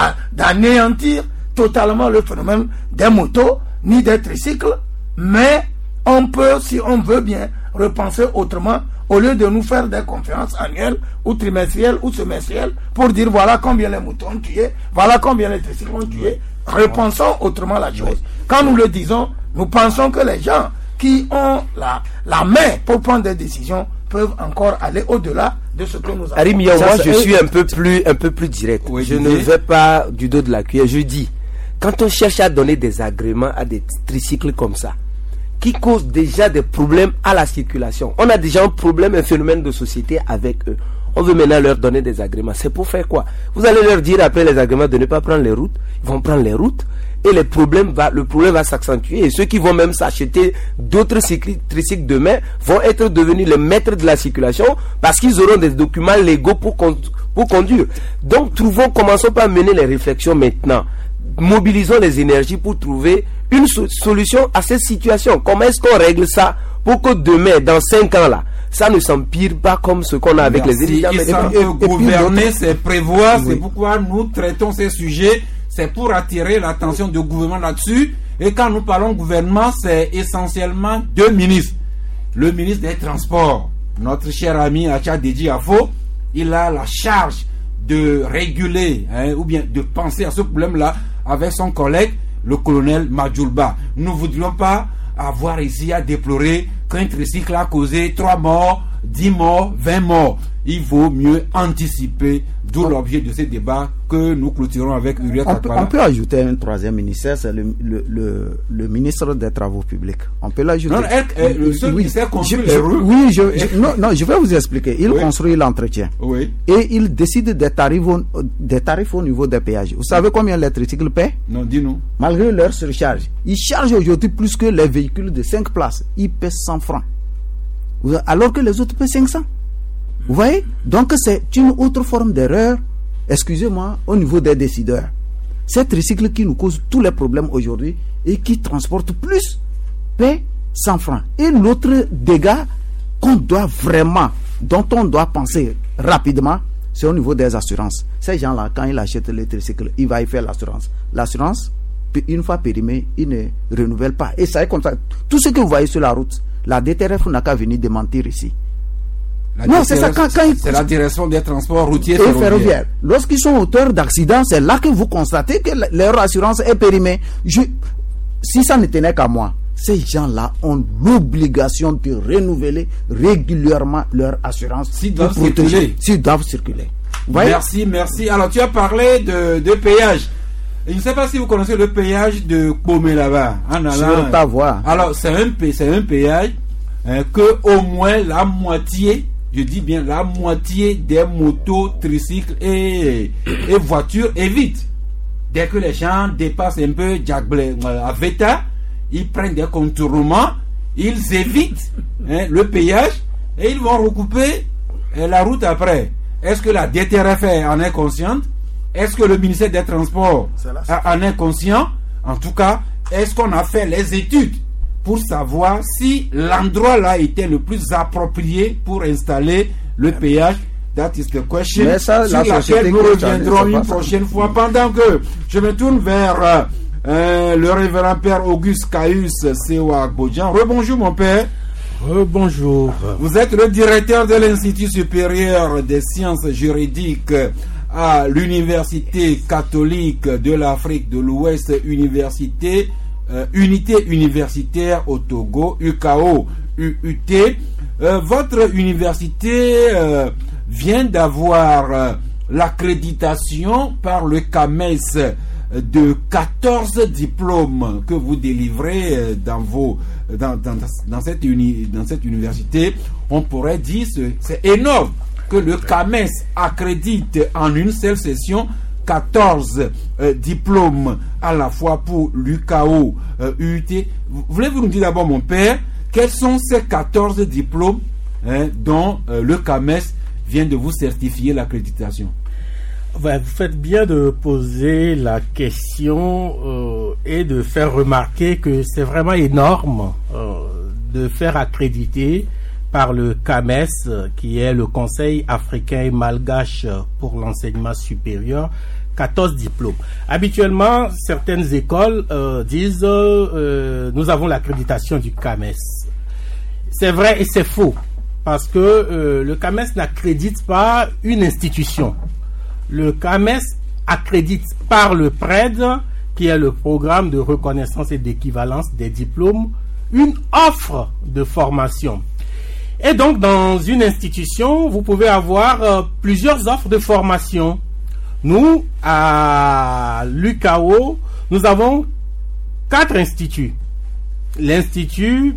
d'anéantir totalement le phénomène des motos ni des tricycles, mais on peut, si on veut bien, repenser autrement au lieu de nous faire des conférences annuelles ou trimestrielles ou semestrielles pour dire voilà combien les motos ont tué, voilà combien les tricycles ont tué. Repensons autrement la chose. Quand nous le disons, nous pensons que les gens qui ont la, la main pour prendre des décisions peuvent encore aller au-delà de ce que nous avons. Arimia, moi je suis un peu plus, un peu plus direct. Oui, je ne vais pas du dos de la cuillère. Je dis, quand on cherche à donner des agréments à des tricycles comme ça, qui causent déjà des problèmes à la circulation, on a déjà un problème, un phénomène de société avec eux. On veut maintenant leur donner des agréments. C'est pour faire quoi? Vous allez leur dire après les agréments de ne pas prendre les routes. Ils vont prendre les routes et les problèmes va, le problème va s'accentuer. Et ceux qui vont même s'acheter d'autres tricycles demain vont être devenus les maîtres de la circulation parce qu'ils auront des documents légaux pour, pour conduire. Donc, trouvons, commençons par mener les réflexions maintenant. Mobilisons les énergies pour trouver une so- solution à cette situation. Comment est-ce qu'on règle ça pour que demain, dans cinq ans là, ça ne s'empire pas comme ce qu'on a avec Merci. les étudiants. Et ça peut gouverner, c'est prévoir, oui. C'est pourquoi nous traitons ces sujets, c'est pour attirer l'attention du gouvernement là-dessus. Et quand nous parlons gouvernement, c'est essentiellement deux ministres. Le ministre des Transports, notre cher ami Acha Dedi Afo, il a la charge de réguler hein, ou bien de penser à ce problème-là avec son collègue, le colonel Madjoulba. Nous ne voudrions pas avoir ici à déplorer qu'un tricycle a causé trois morts, dix morts, vingt morts. Il vaut mieux anticiper, d'où l'objet de ce débat que nous clôturons avec Uriel on peut, Kakpala. on peut ajouter un troisième ministère, c'est le, le, le, le ministre des Travaux publics. On peut l'ajouter. Non, elle, elle, le seul oui, ministère construit je, les je, rues. Oui, je, je, non, non, je vais vous expliquer. Il Oui. construit l'entretien. Oui. Et il décide des tarifs, au, des tarifs au niveau des péages. Vous savez combien les tricycles paient? Non, dis-nous. Malgré leur surcharge. Ils chargent aujourd'hui plus que les véhicules de cinq places. Ils paient cent francs. Alors que les autres paient cinq cents. Vous voyez? Donc c'est une autre forme d'erreur, excusez-moi, au niveau des décideurs. Ces tricycles qui nous causent tous les problèmes aujourd'hui et qui transportent plus paient cent francs. Et l'autre dégât qu'on doit vraiment, dont on doit penser rapidement, c'est au niveau des assurances. Ces gens-là, quand ils achètent les tricycles, ils vont y faire l'assurance. L'assurance, une fois périmée, ils ne renouvellent pas. Et ça est comme ça. Tout ce que vous voyez sur la route, la D T R F n'a qu'à venir démentir ici. La Non, c'est ça, quand, quand ils- c'est la direction des transports routiers et ferroviaires. ferroviaire. Lorsqu'ils sont auteurs d'accidents, c'est là que vous constatez que le- leur assurance est périmée. Je, si ça ne tenait qu'à moi, ces gens-là ont l'obligation de renouveler régulièrement leur assurance. S'ils doivent pour protéger- circuler. S'ils doivent circuler. Vous voyez? Merci, merci. Alors, tu as parlé de, de péage. Je ne sais pas si vous connaissez le péage de Pomé là-bas. En allant- Sur ta voie. Alors, c'est un, pé- c'est un péage hein, que au moins la moitié, je dis bien la moitié des motos, tricycles et, et voitures évitent. Dès que les gens dépassent un peu Djagblé euh, à Veta, ils prennent des contournements, ils évitent hein, le péage et ils vont recouper euh, la route après. Est-ce que la D T R F en est consciente? Est-ce que le ministère des Transports C'est là, a- en est conscient? En tout cas, est-ce qu'on a fait les études pour savoir si l'endroit là était le plus approprié pour installer le péage? That is the question Mais ça, sur la laquelle société nous qui reviendrons c'est une pas ça. prochaine fois. Pendant que je me tourne vers euh, euh, le révérend père Auguste Caius Sewa Bodjan. Rebonjour mon père. Euh, bonjour. Vous êtes le directeur de l'Institut supérieur des sciences juridiques à l'Université catholique de l'Afrique de l'Ouest, Université, euh, Unité universitaire au Togo, U K O, U U T. Euh, votre université euh, vient d'avoir euh, l'accréditation par le C A M E S de quatorze diplômes que vous délivrez euh, dans vos dans, dans, dans, cette uni, dans cette université. On pourrait dire c'est c'est énorme que le C A M E S accrédite en une seule session quatorze euh, diplômes à la fois pour l'U K O, euh, U U T. Voulez-vous nous dire d'abord, mon père, quels sont ces quatorze diplômes hein, dont euh, le C A M E S vient de vous certifier l'accréditation? Ouais, vous faites bien de poser la question euh, et de faire remarquer que c'est vraiment énorme euh, de faire accréditer par le C A M E S, euh, qui est le Conseil africain et malgache pour l'enseignement supérieur, quatorze diplômes. Habituellement, certaines écoles euh, disent euh, euh, nous avons l'accréditation du C A M E S. C'est vrai et c'est faux, parce que euh, le C A M E S n'accrédite pas une institution. Le C A M E S accrédite par le P R E D, qui est le programme de reconnaissance et d'équivalence des diplômes, une offre de formation. Et donc, dans une institution, vous pouvez avoir euh, plusieurs offres de formation. Nous, à l'U K O, nous avons quatre instituts. L'Institut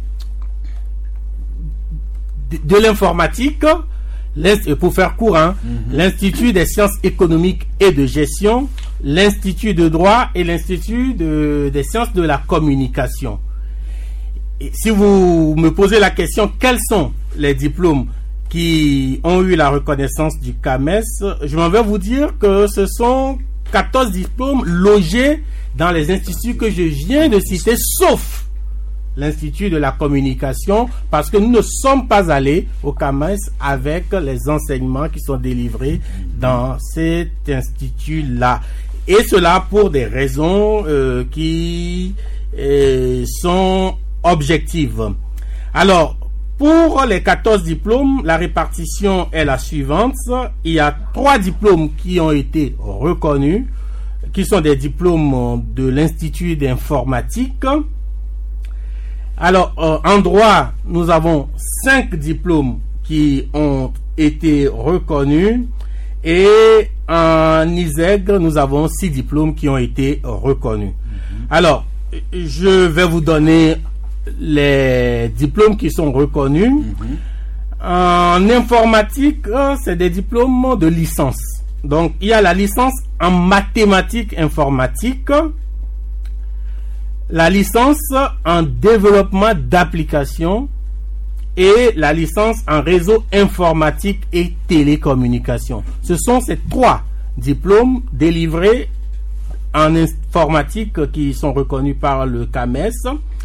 de, de l'informatique, pour faire court, hein, mm-hmm. l'Institut des sciences économiques et de gestion, l'Institut de droit et l'Institut de, des sciences de la communication. Et si vous me posez la question, quels sont les diplômes qui ont eu la reconnaissance du C A M E S, je m'en vais vous dire que ce sont quatorze diplômes logés dans les instituts que je viens de citer, sauf l'Institut de la communication, parce que nous ne sommes pas allés au C A M E S avec les enseignements qui sont délivrés dans cet institut-là. Et cela pour des raisons euh, qui euh, sont objectives. Alors, pour les quatorze diplômes, la répartition est la suivante. Il y a trois diplômes qui ont été reconnus, qui sont des diplômes de l'Institut d'informatique. Alors, euh, en droit, nous avons cinq diplômes qui ont été reconnus. Et en I S E G, nous avons six diplômes qui ont été reconnus. Mm-hmm. Alors, je vais vous donner les diplômes qui sont reconnus. Mm-hmm. En informatique, c'est des diplômes de licence. Donc, il y a la licence en mathématiques informatiques, la licence en développement d'applications et la licence en réseau informatique et télécommunications. Ce sont ces trois diplômes délivrés en informatique qui sont reconnus par le C A M E S.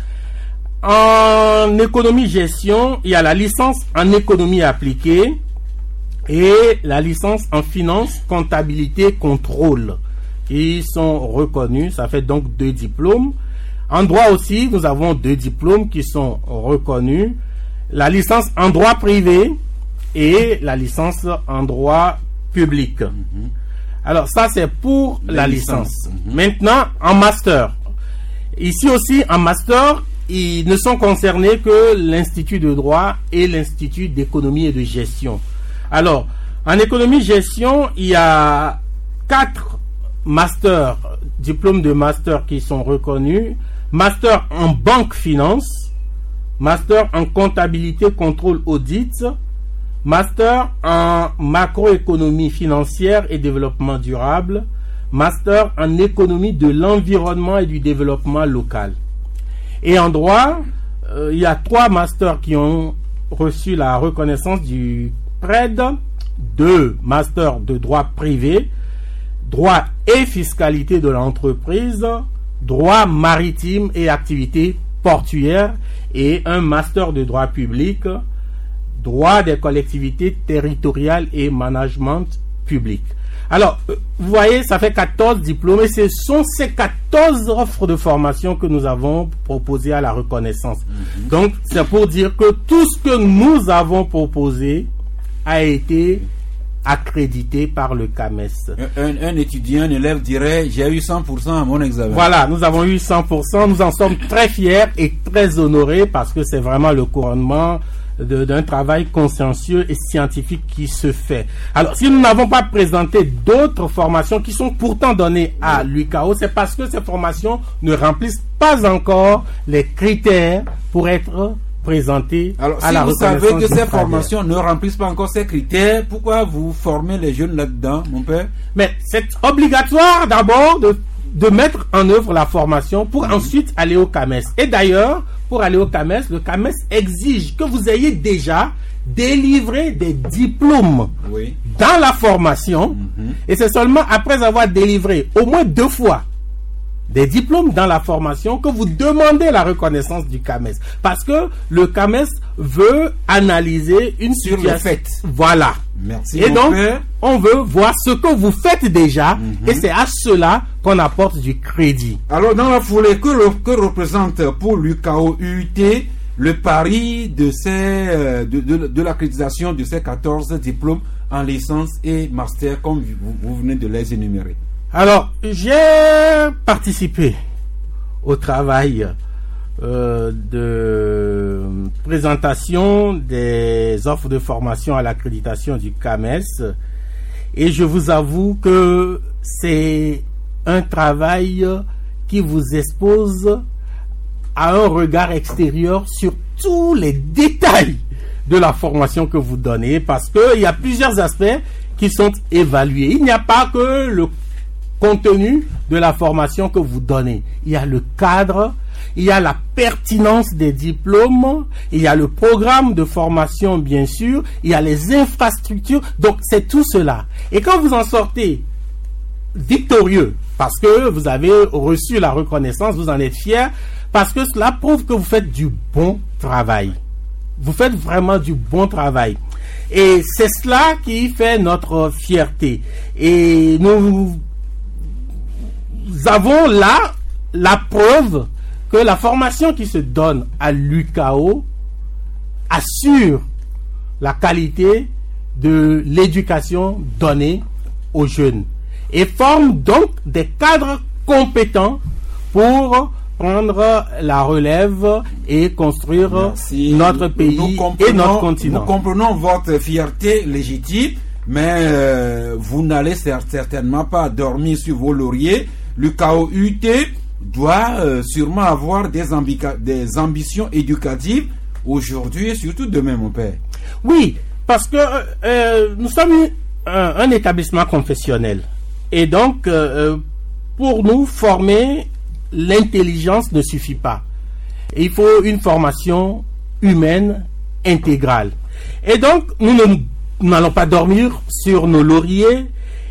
En économie-gestion, il y a la licence en économie appliquée et la licence en finance, comptabilité, contrôle qui sont reconnus. Ça fait donc deux diplômes. En droit aussi, nous avons deux diplômes qui sont reconnus. La licence en droit privé et la licence en droit public. Mm-hmm. Alors ça, c'est pour la, la licence. licence. Mm-hmm. Maintenant, en master. Ici aussi, en master, ils ne sont concernés que l'Institut de droit et l'Institut d'économie et de gestion. Alors, en économie-gestion, il y a quatre masters, diplômes de master qui sont reconnus. Master en banque-finance, master en comptabilité, contrôle, audit, master en macroéconomie financière et développement durable, master en économie de l'environnement et du développement local. Et en droit, euh, il y a trois masters qui ont reçu la reconnaissance du C R E D, deux masters de droit privé, droit et fiscalité de l'entreprise, droit maritime et activités portuaires, et un master de droit public, droit des collectivités territoriales et management public. Alors, vous voyez, ça fait quatorze diplômes et ce sont ces quatorze offres de formation que nous avons proposées à la reconnaissance. Mm-hmm. Donc, c'est pour dire que tout ce que nous avons proposé a été accrédité par le C A M E S. Un, un étudiant, un élève dirait, j'ai eu cent pour cent à mon examen. Voilà, nous avons eu cent pour cent. Nous en sommes très fiers et très honorés parce que c'est vraiment le couronnement d'un travail consciencieux et scientifique qui se fait. Alors, si nous n'avons pas présenté d'autres formations qui sont pourtant données à l'U Q A O, c'est parce que ces formations ne remplissent pas encore les critères pour être présentées Alors, à si la vous savez que ces travail. formations ne remplissent pas encore ces critères, pourquoi vous formez les jeunes là-dedans, mon père? Mais c'est obligatoire d'abord de, de mettre en œuvre la formation pour mmh. ensuite aller au C A M E S. Et d'ailleurs, pour aller au C A M E S, le C A M E S exige que vous ayez déjà délivré des diplômes oui. dans la formation. Mmh. Et c'est seulement après avoir délivré au moins deux fois des diplômes dans la formation que vous demandez la reconnaissance du C A M E S. Parce que le C A M E S veut analyser une Sur situation. le fait. Voilà. Merci. Et donc, père. on veut voir ce que vous faites déjà mm-hmm. et c'est à cela qu'on apporte du crédit. Alors, dans la foulée, que, que représente pour l'U Q A O U T le pari de, ces, de, de, de l'accréditation de ces quatorze diplômes en licence et master, comme vous, vous venez de les énumérer? Alors, j'ai participé au travail euh, de présentation des offres de formation à l'accréditation du C A M E S et je vous avoue que c'est un travail qui vous expose à un regard extérieur sur tous les détails de la formation que vous donnez parce qu'il y a plusieurs aspects qui sont évalués. Il n'y a pas que le contenu de la formation que vous donnez. Il y a le cadre, il y a la pertinence des diplômes, il y a le programme de formation bien sûr, il y a les infrastructures. Donc c'est tout cela. Et quand vous en sortez victorieux, parce que vous avez reçu la reconnaissance, vous en êtes fiers, parce que cela prouve que vous faites du bon travail. Vous faites vraiment du bon travail. Et c'est cela qui fait notre fierté. Et nous Nous avons là la preuve que la formation qui se donne à l'U Q A O assure la qualité de l'éducation donnée aux jeunes et forme donc des cadres compétents pour prendre la relève et construire Merci. notre pays et notre continent. Nous comprenons votre fierté légitime, mais euh, vous n'allez certainement pas dormir sur vos lauriers. L'U K A O U T doit euh, sûrement avoir des, ambica- des ambitions éducatives aujourd'hui et surtout demain, mon père. Oui, parce que euh, nous sommes un, un établissement confessionnel. Et donc, euh, pour nous former, l'intelligence ne suffit pas. Il faut une formation humaine intégrale. Et donc, nous ne, n'allons pas dormir sur nos lauriers.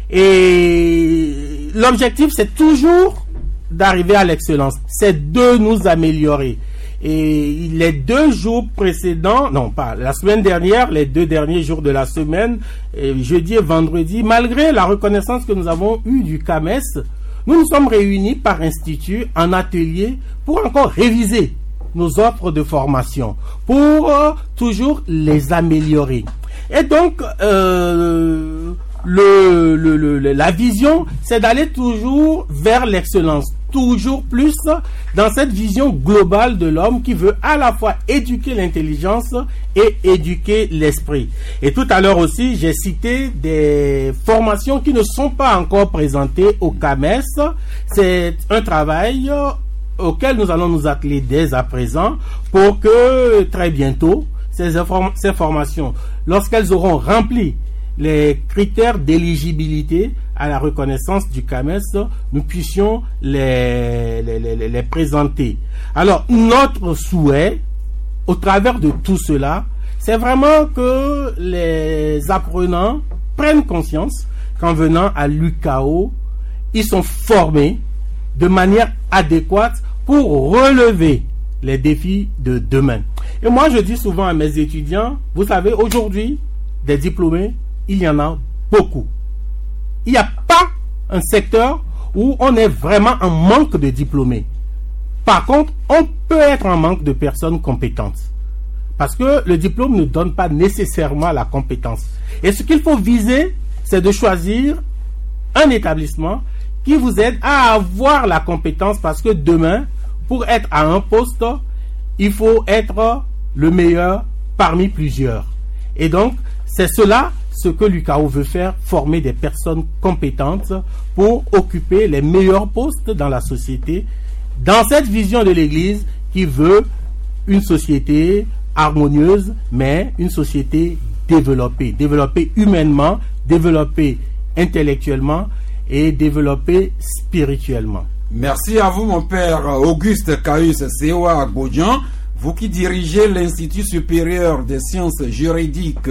Et l'objectif, c'est toujours d'arriver à l'excellence. C'est de nous améliorer. Et les deux jours précédents, non pas la semaine dernière, les deux derniers jours de la semaine, jeudi et vendredi, malgré la reconnaissance que nous avons eue du C A M E S, nous nous sommes réunis par institut en atelier pour encore réviser nos offres de formation, pour euh, toujours les améliorer. Et donc, euh, le, le, le, la vision, c'est d'aller toujours vers l'excellence, toujours plus dans cette vision globale de l'homme qui veut à la fois éduquer l'intelligence et éduquer l'esprit. Et tout à l'heure aussi, j'ai cité des formations qui ne sont pas encore présentées au C A M E S. C'est un travail auquel nous allons nous atteler dès à présent pour que très bientôt, ces, inform- ces formations, lorsqu'elles auront rempli les critères d'éligibilité à la reconnaissance du C A M E S, nous puissions les, les, les, les présenter. Alors, notre souhait, au travers de tout cela, c'est vraiment que les apprenants prennent conscience qu'en venant à l'U K A O, ils sont formés de manière adéquate pour relever les défis de demain. Et moi, je dis souvent à mes étudiants, vous savez, aujourd'hui, des diplômés, il y en a beaucoup. Il n'y a pas un secteur où on est vraiment en manque de diplômés. Par contre, on peut être en manque de personnes compétentes. Parce que le diplôme ne donne pas nécessairement la compétence. Et ce qu'il faut viser, c'est de choisir un établissement qui vous aide à avoir la compétence, parce que demain, pour être à un poste, il faut être le meilleur parmi plusieurs. Et donc, c'est cela ce que l'U K A O veut faire, former des personnes compétentes pour occuper les meilleurs postes dans la société, dans cette vision de l'Église qui veut une société harmonieuse, mais une société développée, développée humainement, développée intellectuellement et développée spirituellement. Merci à vous, mon père Auguste Caius Sewa Agbodjan, vous qui dirigez l'Institut supérieur des sciences juridiques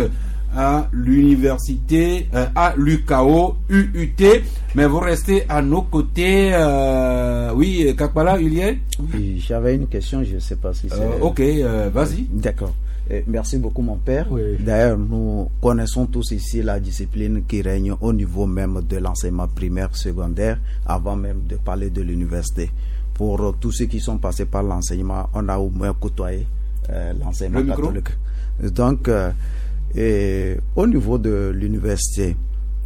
à l'université, euh, à l'U K A O U U T, mais vous restez à nos côtés. Euh, oui, Kakpala, Uliel? Oui, j'avais une question, je ne sais pas si c'est... Euh, ok, euh, vas-y. D'accord. Et merci beaucoup, mon père. Oui. D'ailleurs, nous connaissons tous ici la discipline qui règne au niveau même de l'enseignement primaire, secondaire, avant même de parler de l'université. Pour euh, tous ceux qui sont passés par l'enseignement, on a au moins côtoyé euh, l'enseignement catholique. Donc, euh, et au niveau de l'université,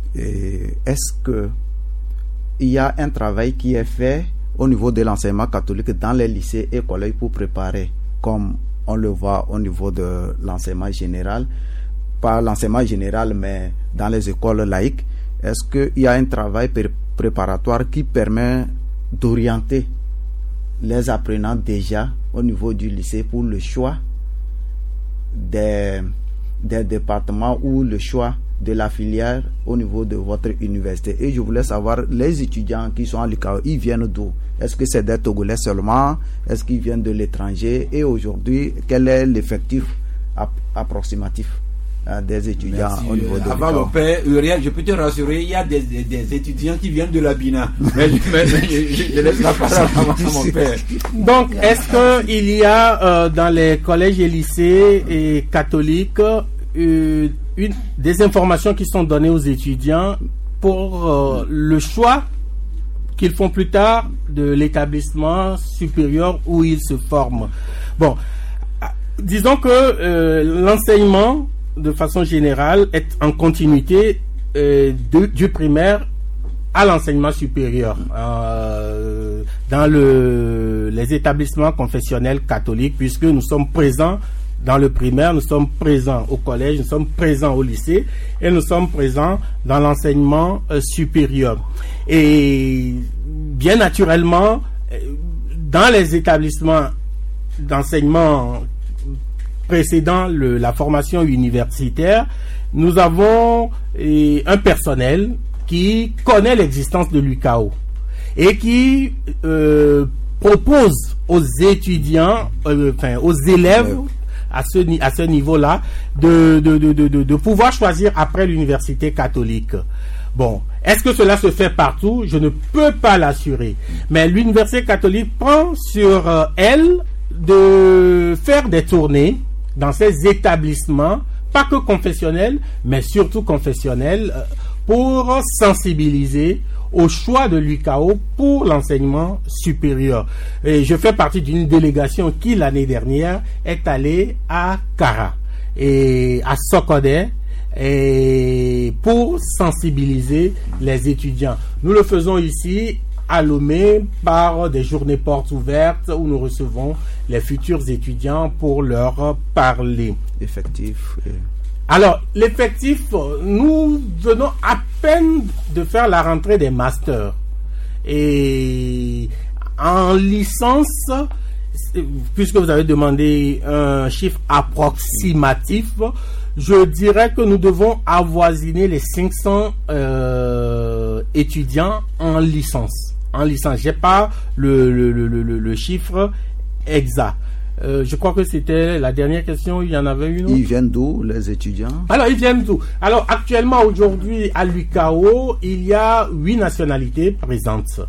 et est-ce que il y a un travail qui est fait au niveau de l'enseignement catholique dans les lycées et collèges pour préparer, comme on le voit au niveau de l'enseignement général, pas l'enseignement général, mais dans les écoles laïques, est-ce qu'il y a un travail pré- préparatoire qui permet d'orienter les apprenants déjà au niveau du lycée pour le choix des des départements ou le choix de la filière au niveau de votre université? Et je voulais savoir, les étudiants qui sont à l'U K A O, ils viennent d'où? Est-ce que c'est des Togolais seulement? Est-ce qu'ils viennent de l'étranger? Et aujourd'hui, quel est l'effectif ap- approximatif hein, des étudiants Merci. au niveau de l'U K A O? Avant mon père, Uriel, je peux te rassurer, il y a des, des, des étudiants qui viennent de la Bina. Mais, mais, mais je, je, je laisse la parole à mon père. Donc, est-ce qu'il y a euh, dans les collèges et lycées et catholiques euh, une, des informations qui sont données aux étudiants pour euh, le choix qu'ils font plus tard de l'établissement supérieur où ils se forment? Bon, disons que euh, l'enseignement, de façon générale, est en continuité euh, de, du primaire à l'enseignement supérieur. Euh, dans le, les établissements confessionnels catholiques, puisque nous sommes présents dans le primaire, nous sommes présents au collège, nous sommes présents au lycée et nous sommes présents dans l'enseignement euh, supérieur. Et bien naturellement, dans les établissements d'enseignement précédant le, la formation universitaire, nous avons eh, un personnel qui connaît l'existence de l'U K O et qui euh, propose aux étudiants, euh, enfin aux élèves, à ce, à ce niveau-là, de, de, de, de, de pouvoir choisir après l'université catholique. Bon, est-ce que cela se fait partout? Je ne peux pas l'assurer. Mais l'université catholique prend sur euh, elle de faire des tournées dans ces établissements, pas que confessionnels, mais surtout confessionnels, euh, pour sensibiliser au choix de l'U K O pour l'enseignement supérieur. Et je fais partie d'une délégation qui, l'année dernière, est allée à Kara et à Sokodé et pour sensibiliser les étudiants. Nous le faisons ici à Lomé par des journées portes ouvertes où nous recevons les futurs étudiants pour leur parler. Effectif. Et... Alors, l'effectif, nous venons à peine de faire la rentrée des masters. Et en licence, puisque vous avez demandé un chiffre approximatif, je dirais que nous devons avoisiner les cinq cents euh, étudiants en licence. En licence, j'ai pas le, le, le, le, le chiffre exact. Euh, je crois que c'était la dernière question. Il y en avait une autre. Ils viennent d'où, les étudiants? Alors, ils viennent d'où? Alors, actuellement, aujourd'hui, à l'U K O, il y a huit nationalités présentes.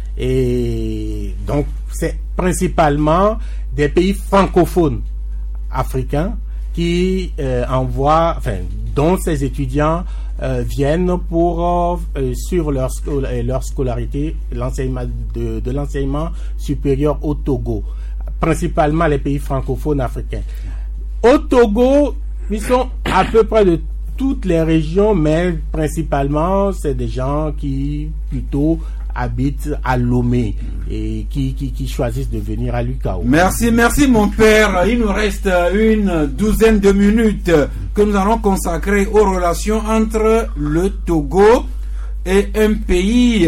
Et donc, c'est principalement des pays francophones africains qui euh, envoient, enfin, dont ces étudiants euh, viennent pour euh, suivre leur, leur scolarité, l'enseignement de, de l'enseignement supérieur au Togo. Principalement les pays francophones africains. Au Togo, ils sont à peu près de toutes les régions, mais principalement, c'est des gens qui plutôt habitent à Lomé et qui, qui, qui choisissent de venir à l'U K O. Merci, merci mon père. Il nous reste une douzaine de minutes que nous allons consacrer aux relations entre le Togo et un pays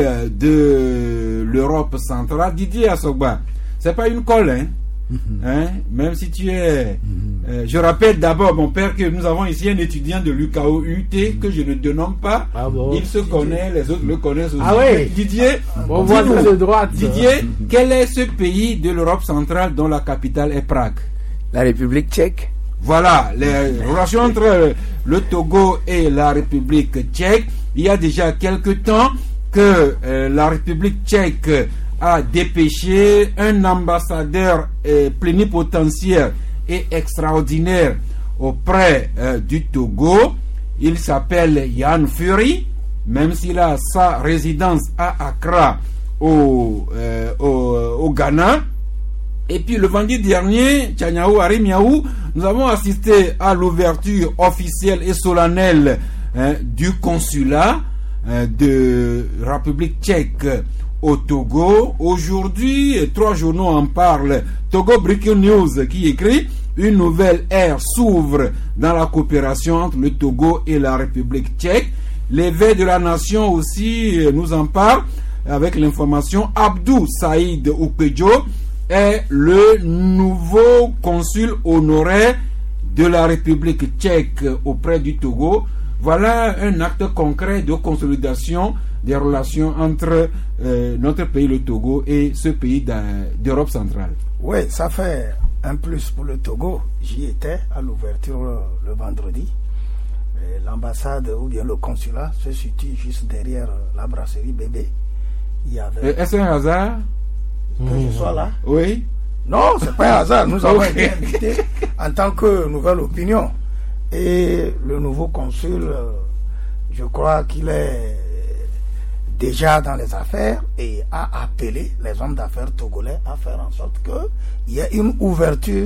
de l'Europe centrale. Didier Assogba, c'est pas une colle, hein? Mm-hmm. Hein? Même si tu es... Mm-hmm. Euh, je rappelle d'abord, mon père, que nous avons ici un étudiant de l'U K O U T que je ne dénomme pas. Ah bon, il se Didier. connaît, les autres le connaissent aussi. Ah oui. Didier, bon, voisin de droite. Didier, quel est ce pays de l'Europe centrale dont la capitale est Prague? La République tchèque. Voilà, les relations entre le Togo et la République tchèque. Il y a déjà quelque temps que euh, la République tchèque a dépêché un ambassadeur euh, plénipotentiaire et extraordinaire auprès euh, du Togo. Il s'appelle Yann Fury, même s'il a sa résidence à Accra au, euh, au, au Ghana. Et puis le vendredi dernier, Tchanyao Arimiaou, nous avons assisté à l'ouverture officielle et solennelle hein, du consulat hein, de République tchèque au Togo. Aujourd'hui, trois journaux en parlent. Togo Breaking News qui écrit: une nouvelle ère s'ouvre dans la coopération entre le Togo et la République tchèque. L'éveil de la nation aussi nous en parle avec l'information. Abdou Saïd Oukpedjo est le nouveau consul honoraire de la République tchèque auprès du Togo. Voilà un acte concret de consolidation des relations entre euh, notre pays, le Togo, et ce pays d'Europe centrale. Oui, ça fait un plus pour le Togo. J'y étais à l'ouverture le, le vendredi. L'ambassade ou bien le consulat se situe juste derrière la brasserie Bébé. Il y avait... Est-ce un hasard que mmh. je sois là? Oui. Non, c'est pas un hasard. Nous avons été invités en tant que nouvelle opinion. Et le nouveau consul, je crois qu'il est déjà dans les affaires et a appelé les hommes d'affaires togolais à faire en sorte qu'il y ait une ouverture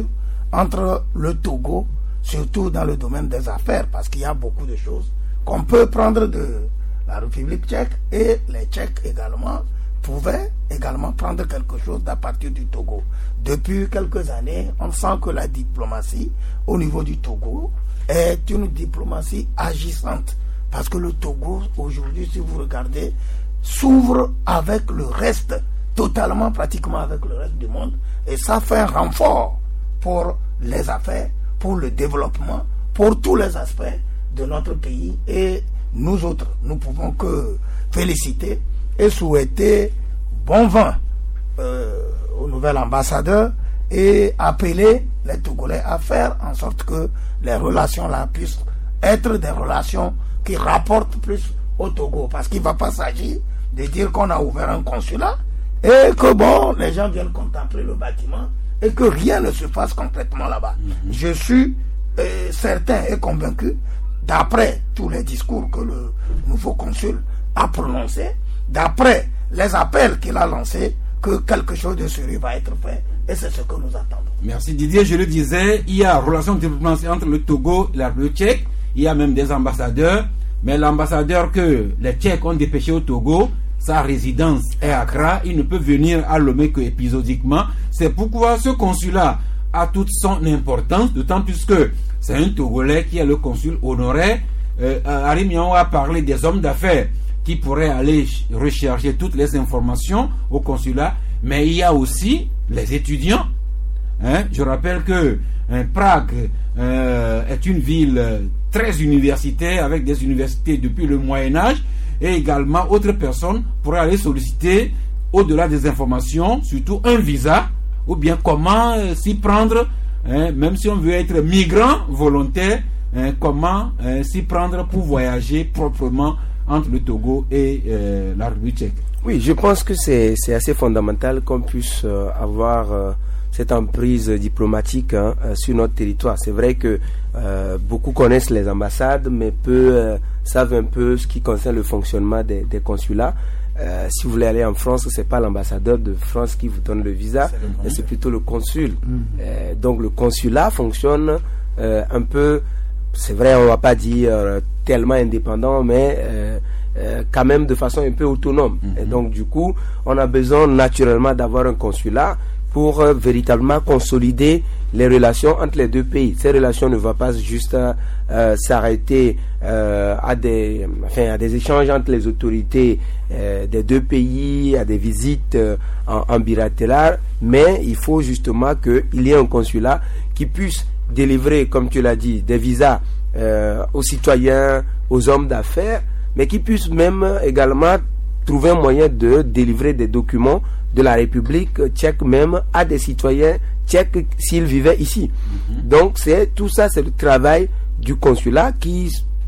entre le Togo, surtout dans le domaine des affaires, parce qu'il y a beaucoup de choses qu'on peut prendre de la République tchèque, et les Tchèques également pouvaient également prendre quelque chose à partir du Togo. Depuis quelques années, on sent que la diplomatie au niveau du Togo est une diplomatie agissante, parce que le Togo aujourd'hui, si vous regardez, s'ouvre avec le reste, totalement pratiquement avec le reste du monde, et ça fait un renfort pour les affaires, pour le développement, pour tous les aspects de notre pays, et nous autres, nous pouvons que féliciter et souhaiter bon vent euh, au nouvel ambassadeur et appeler les Togolais à faire en sorte que les relations là puissent être des relations qui rapportent plus au Togo, parce qu'il ne va pas s'agir de dire qu'on a ouvert un consulat et que bon, les gens viennent contempler le bâtiment et que rien ne se passe concrètement là-bas. Mm-hmm. Je suis euh, certain et convaincu, d'après tous les discours que le nouveau consul a prononcés, d'après les appels qu'il a lancés, que quelque chose de sérieux va être fait, et c'est ce que nous attendons. Merci Didier, je le disais, il y a relation diplomatique entre le Togo et la République tchèque, il y a même des ambassadeurs, mais l'ambassadeur que les Tchèques ont dépêché au Togo, sa résidence est à Accra, il ne peut venir à Lomé que épisodiquement. C'est pourquoi ce consulat a toute son importance, d'autant plus que c'est un Togolais qui est le consul honoraire. Euh, Arim Miao a parlé des hommes d'affaires qui pourraient aller rechercher toutes les informations au consulat, mais il y a aussi les étudiants. Hein? Je rappelle que hein, Prague euh, est une ville très universitaire, avec des universités depuis le Moyen-Âge, et également autres personnes pourraient aller solliciter, au-delà des informations, surtout un visa, ou bien comment euh, s'y prendre, hein, même si on veut être migrant volontaire, hein, comment euh, s'y prendre pour voyager proprement entre le Togo et euh, la République tchèque. Oui, je pense que c'est c'est assez fondamental qu'on puisse euh, avoir euh, cette emprise diplomatique hein, euh, sur notre territoire. C'est vrai que euh, beaucoup connaissent les ambassades, mais peu euh, savent un peu ce qui concerne le fonctionnement des, des consulats. Euh, si vous voulez aller en France, c'est pas l'ambassadeur de France qui vous donne le visa, c'est mais c'est plutôt le consul. Mmh. Euh, donc le consulat fonctionne euh, un peu, c'est vrai, on va pas dire euh, tellement indépendant, mais euh, euh, quand même de façon un peu autonome. Mmh. Et donc du coup, on a besoin naturellement d'avoir un consulat pour euh, véritablement consolider les relations entre les deux pays. Ces relations ne vont pas juste euh, s'arrêter euh, à des, enfin, à des échanges entre les autorités euh, des deux pays, à des visites euh, en, en bilatéral, mais il faut justement qu'il y ait un consulat qui puisse délivrer, comme tu l'as dit, des visas euh, aux citoyens, aux hommes d'affaires, mais qui puisse même également trouver un moyen de délivrer des documents de la République tchèque même à des citoyens tchèques s'ils vivaient ici. Mm-hmm. Donc c'est tout ça, c'est le travail du consulat qui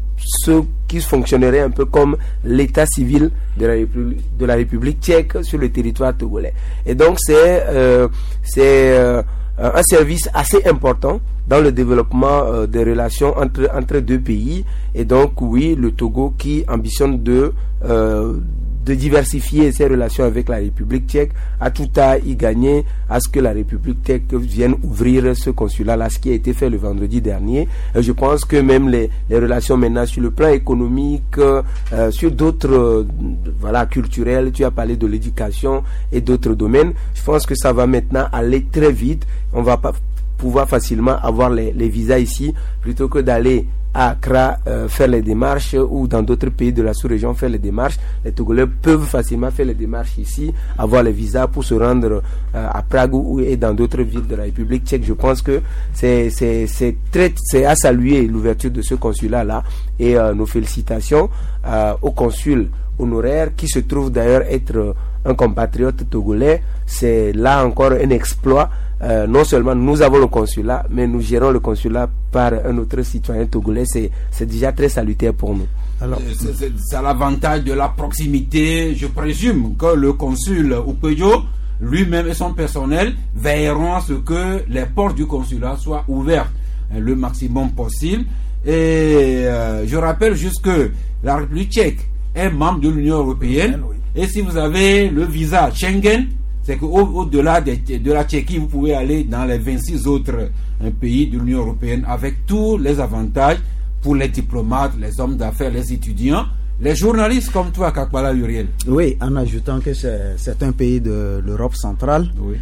se qui fonctionnerait un peu comme l'état civil de la République de la République tchèque sur le territoire togolais. Et donc c'est euh, c'est euh, un service assez important dans le développement euh, des relations entre entre deux pays. Et donc oui, le Togo qui ambitionne de euh, de diversifier ses relations avec la République tchèque a tout à y gagner à ce que la République tchèque vienne ouvrir ce consulat-là, ce qui a été fait le vendredi dernier. Et je pense que même les, les relations maintenant sur le plan économique, euh, sur d'autres euh, voilà, culturels, tu as parlé de l'éducation et d'autres domaines, je pense que ça va maintenant aller très vite. On va pas pouvoir facilement avoir les, les visas ici plutôt que d'aller à Accra euh, faire les démarches ou dans d'autres pays de la sous-région faire les démarches. Les Togolais peuvent facilement faire les démarches ici, avoir les visas pour se rendre euh, à Prague ou et dans d'autres villes de la République tchèque. Je pense que c'est c'est c'est très c'est à saluer l'ouverture de ce consulat là et euh, nos félicitations euh, au consul honoraire qui se trouve d'ailleurs être un compatriote togolais. C'est là encore un exploit. Euh, non seulement nous avons le consulat, mais nous gérons le consulat par un autre citoyen togolais. C'est, c'est déjà très salutaire pour nous. Alors, c'est, c'est, c'est l'avantage de la proximité. Je présume que le consul Oupejo, lui-même et son personnel, veilleront à ce que les portes du consulat soient ouvertes le maximum possible. Et euh, je rappelle juste que la République tchèque est membre de l'Union européenne. Et si vous avez le visa Schengen, c'est qu'au-delà de, de la Tchéquie, vous pouvez aller dans les vingt-six autres euh, pays de l'Union européenne avec tous les avantages pour les diplomates, les hommes d'affaires, les étudiants, les journalistes comme toi, Kakbala Uriel. Oui, en ajoutant que c'est, c'est un pays de l'Europe centrale. Oui.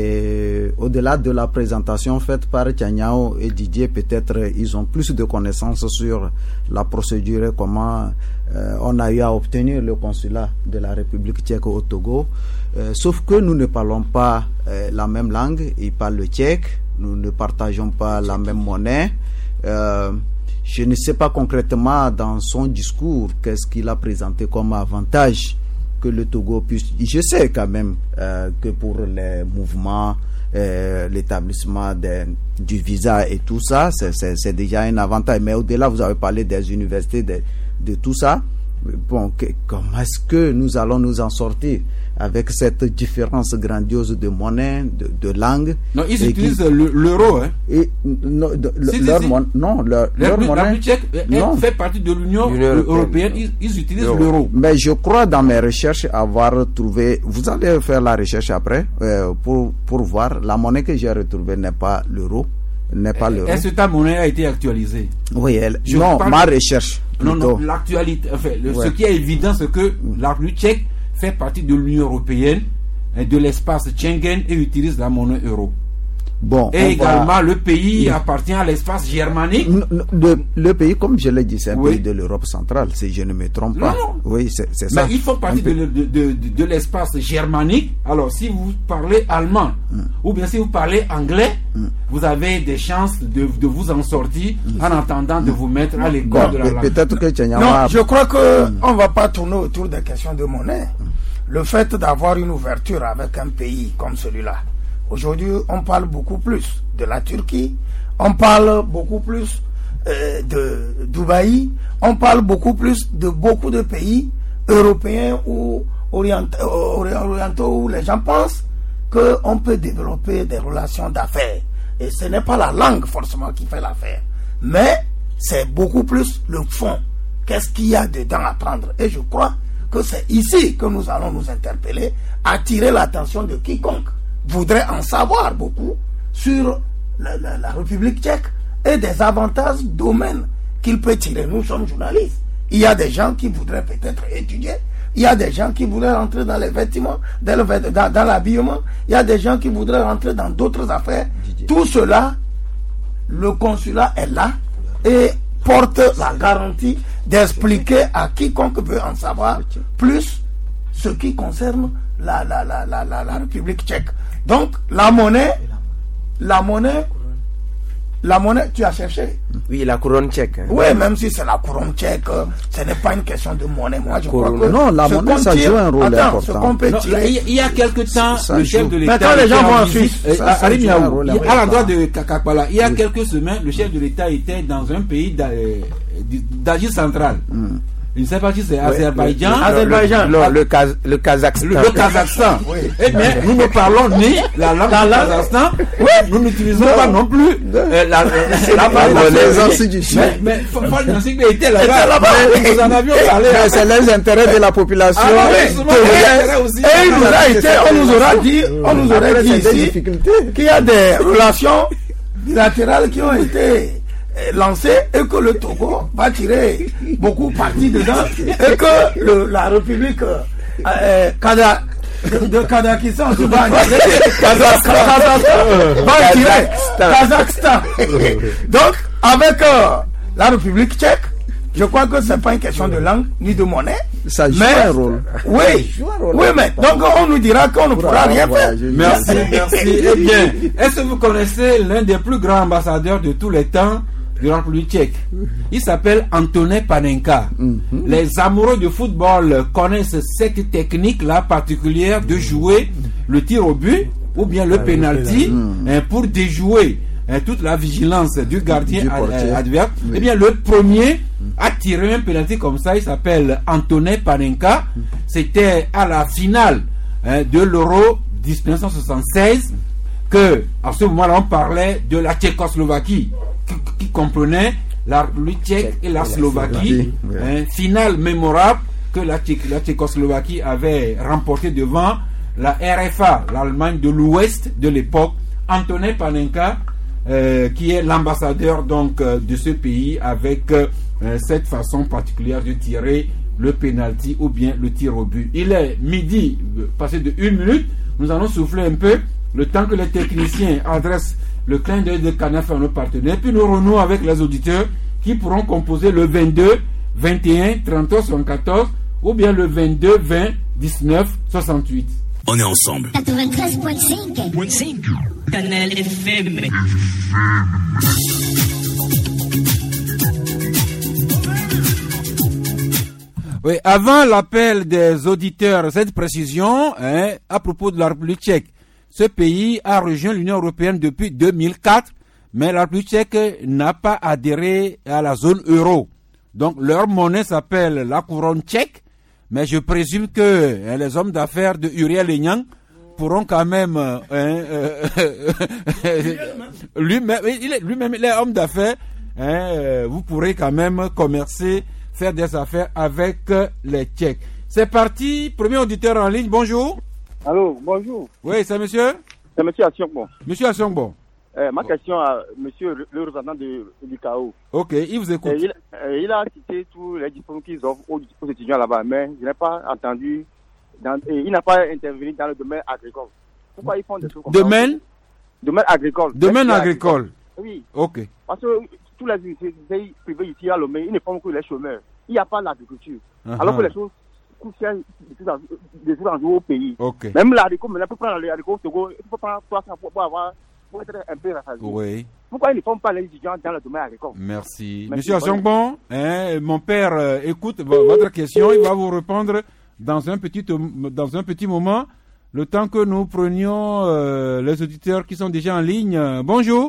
Et au-delà de la présentation faite par Tiagnao et Didier, peut-être ils ont plus de connaissances sur la procédure et comment euh, on a eu à obtenir le consulat de la République tchèque au Togo. Euh, sauf que nous ne parlons pas euh, la même langue, ils parlent le tchèque, nous ne partageons pas la même monnaie. Euh, Je ne sais pas concrètement dans son discours qu'est-ce qu'il a présenté comme avantage que le Togo puisse. Je sais quand même euh, que pour les mouvements, euh, l'établissement des, du visa et tout ça, c'est, c'est, c'est déjà un avantage. Mais au-delà, vous avez parlé des universités, de, de tout ça. Bon, que, comment est-ce que nous allons nous en sortir avec cette différence grandiose de monnaie, de, de langue? Non, ils utilisent qui, l'euro. Hein. Et, non, de, si, leur si, mon, non, leur, la, leur la monnaie. La tchèque non. fait partie de l'Union européenne. Ils, ils utilisent l'euro. l'euro. Mais je crois dans mes recherches avoir trouvé. Vous allez faire la recherche après euh, pour pour voir. La monnaie que j'ai retrouvée n'est pas l'euro. N'est pas l'euro. Est-ce que ta monnaie a été actualisée? Oui, elle. Je non, ma recherche. Non, non, l'actualité. Enfin, le, ouais. Ce qui est évident, c'est que la République tchèque fait partie de l'Union européenne, de l'espace Schengen et utilise la monnaie euro. Bon, et également, va... le pays appartient à l'espace germanique. Le, le pays, comme je l'ai dit, c'est un oui. pays de l'Europe centrale, si je ne me trompe pas. Non, non. Oui, c'est, c'est ça. Mais ils font partie de, de, de, de, de l'espace germanique. Alors, si vous parlez allemand, mm. ou bien si vous parlez anglais, mm. vous avez des chances de, de vous en sortir mm. en attendant de vous mettre à l'école bon, de la langue. Peut-être que Tchanyama... Non, je crois que mm. on ne va pas tourner autour des questions de monnaie. Mm. Le fait d'avoir une ouverture avec un pays comme celui-là, aujourd'hui, on parle beaucoup plus de la Turquie, on parle beaucoup plus euh, de Dubaï, on parle beaucoup plus de beaucoup de pays européens ou orientaux, orientaux où les gens pensent qu'on peut développer des relations d'affaires. Et ce n'est pas la langue forcément qui fait l'affaire, mais c'est beaucoup plus le fond. Qu'est-ce qu'il y a dedans à prendre? Et je crois que c'est ici que nous allons nous interpeller, attirer l'attention de quiconque voudrait en savoir beaucoup sur la, la, la République tchèque et des avantages domaines qu'il peut tirer. Nous sommes journalistes. Il y a des gens qui voudraient peut-être étudier. Il y a des gens qui voudraient rentrer dans les vêtements, dans, le, dans, dans l'habillement. Il y a des gens qui voudraient rentrer dans d'autres affaires. Tout cela, le consulat est là et porte la garantie d'expliquer à quiconque veut en savoir plus ce qui concerne la, la, la, la, la, la République tchèque. Donc, la monnaie, la monnaie, la monnaie, tu as cherché? Oui, la couronne tchèque. Oui, même si c'est la couronne tchèque, ce n'est pas une question de monnaie. Moi, je crois que non, la monnaie, ça joue un rôle attends, important. Ce qu'on peut tirer, non, il y a quelque temps, ça le joue. chef de l'État... Maintenant, les gens vont en Suisse. Euh, à, à, à l'endroit de Kakakpala, il y a oui. quelques semaines, le chef de l'État était dans un pays d'Asie centrale. Mm. Je ne sais pas si c'est Azerbaïdjan. Oui, oui. Azerbaïdjan. Non, le, Kaz, le Kazakhstan. Le, le Kazakhstan. Oui. Eh bien, nous ne parlons ni la langue du Kazakhstan, oui. nous n'utilisons pas non plus euh, la langue du Chili. Mais, mais Fall Nassingbe était là-bas. là-bas. Nous en avions parlé. Mais c'est les intérêts de la population. Ah, oui. Et, et il nous a été, on nous aura dit, on nous aurait dit ici qu'il y a des relations bilatérales qui ont été lancé et que le Togo va tirer beaucoup parti dedans et que le, la République euh, Kada, de Kazakhstan va tirer Kazakhstan. Donc, avec euh, la République tchèque, je crois que c'est pas une question de langue ni de monnaie. Ça joue mais, un rôle. Oui, un rôle oui, mais donc on nous dira qu'on ne pourra rien faire. Merci, merci. Eh bien, est-ce que vous connaissez l'un des plus grands ambassadeurs de tous les temps de la République tchèque? Il s'appelle Antonin Panenka. Mm-hmm. Les amoureux de football connaissent cette technique-là particulière de jouer le tir au but ou bien le penalty mm. pour déjouer hein, toute la vigilance du gardien du ad- adverse. Oui. Eh bien, le premier a tiré un penalty comme ça. Il s'appelle Antonin Panenka. Mm. C'était à la finale hein, de l'Euro dix-neuf cent soixante-seize que, à ce moment-là, on parlait de la Tchécoslovaquie. Qui, qui comprenait la République tchèque et la Slovaquie, oui. hein, finale mémorable que la, Tché- la Tchécoslovaquie avait remportée devant la R F A, l'Allemagne de l'Ouest de l'époque, Antonin Panenka, euh, qui est l'ambassadeur donc euh, de ce pays, avec euh, cette façon particulière de tirer le penalty ou bien le tir au but. Il est midi, passé de une minute, nous allons souffler un peu, le temps que les techniciens adressent le clin d'œil de Canaf à nos partenaires, puis nous renouons avec les auditeurs qui pourront composer le vingt-deux, vingt et un, trente-trois, soixante-quatorze ou bien le vingt-deux, vingt, dix-neuf, soixante-huit. On est ensemble. quatre-vingt-treize virgule cinq. Canal F M. Oui, avant l'appel des auditeurs, cette précision hein, à propos de la République tchèque. Ce pays a rejoint l'Union européenne depuis deux mille quatre, mais la République tchèque n'a pas adhéré à la zone euro. Donc leur monnaie s'appelle la couronne tchèque, mais je présume que hein, les hommes d'affaires de Uriel Enyang pourront quand même... Hein, euh, lui-même, il est, lui-même, il est homme d'affaires, hein, euh, vous pourrez quand même commercer, faire des affaires avec les Tchèques. C'est parti, premier auditeur en ligne, bonjour. Allô, bonjour. Oui, c'est monsieur C'est monsieur Assiongbo. Monsieur Assiongbo. Euh, ma question à monsieur le représentant de, du C A O. Ok, il vous écoute. Euh, il, euh, il a cité tous les diplômes qu'ils offrent aux, aux étudiants là-bas, mais je n'ai pas entendu, dans, euh, il n'a pas intervenu dans le domaine agricole. Pourquoi ils font des trucs comme ça? Domaine Domaine agricole. Domaine agricole. agricole. Oui. Ok. Parce que tous les universités privées ici à Lomé, ils ne font que les chômeurs. Il n'y a pas l'agriculture. Uh-huh. Alors que les choses coûtent cher de tout en jour au pays. Okay. Même l'haricot, maintenant, pour prendre l'haricot au Togo, il faut prendre trois cents pour, pour avoir, pour être un peu rassasié. Oui. Pourquoi ils ne font pas les étudiants dans le domaine agricole? Merci. Merci. Monsieur Assiongbo, hein, mon père euh, écoute votre question, il va vous répondre dans un petit, dans un petit moment, le temps que nous prenions euh, les auditeurs qui sont déjà en ligne. Bonjour.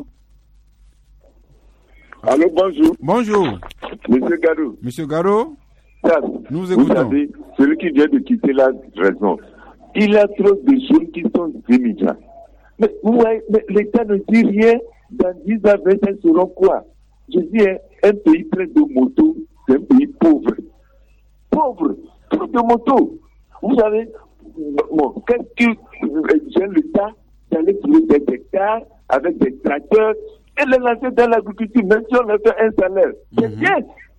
Allô, bonjour. Bonjour. Monsieur Garou. Monsieur Garou. Ça, nous vous écoutons. Vous savez, celui qui vient de quitter la raison. Il y a trop de jeunes qui sont immigrants. Mais, ouais, mais l'État ne dit rien. Dans dix ans, vingt ans, seront quoi? Je dis, hein, un pays plein de motos, c'est un pays pauvre. Pauvre. Trop de motos. Vous savez, bon, qu'est-ce que gêne l'État d'aller trouver des hectares avec des tracteurs et les lancer dans l'agriculture, même si on leur fait un salaire. C'est bien.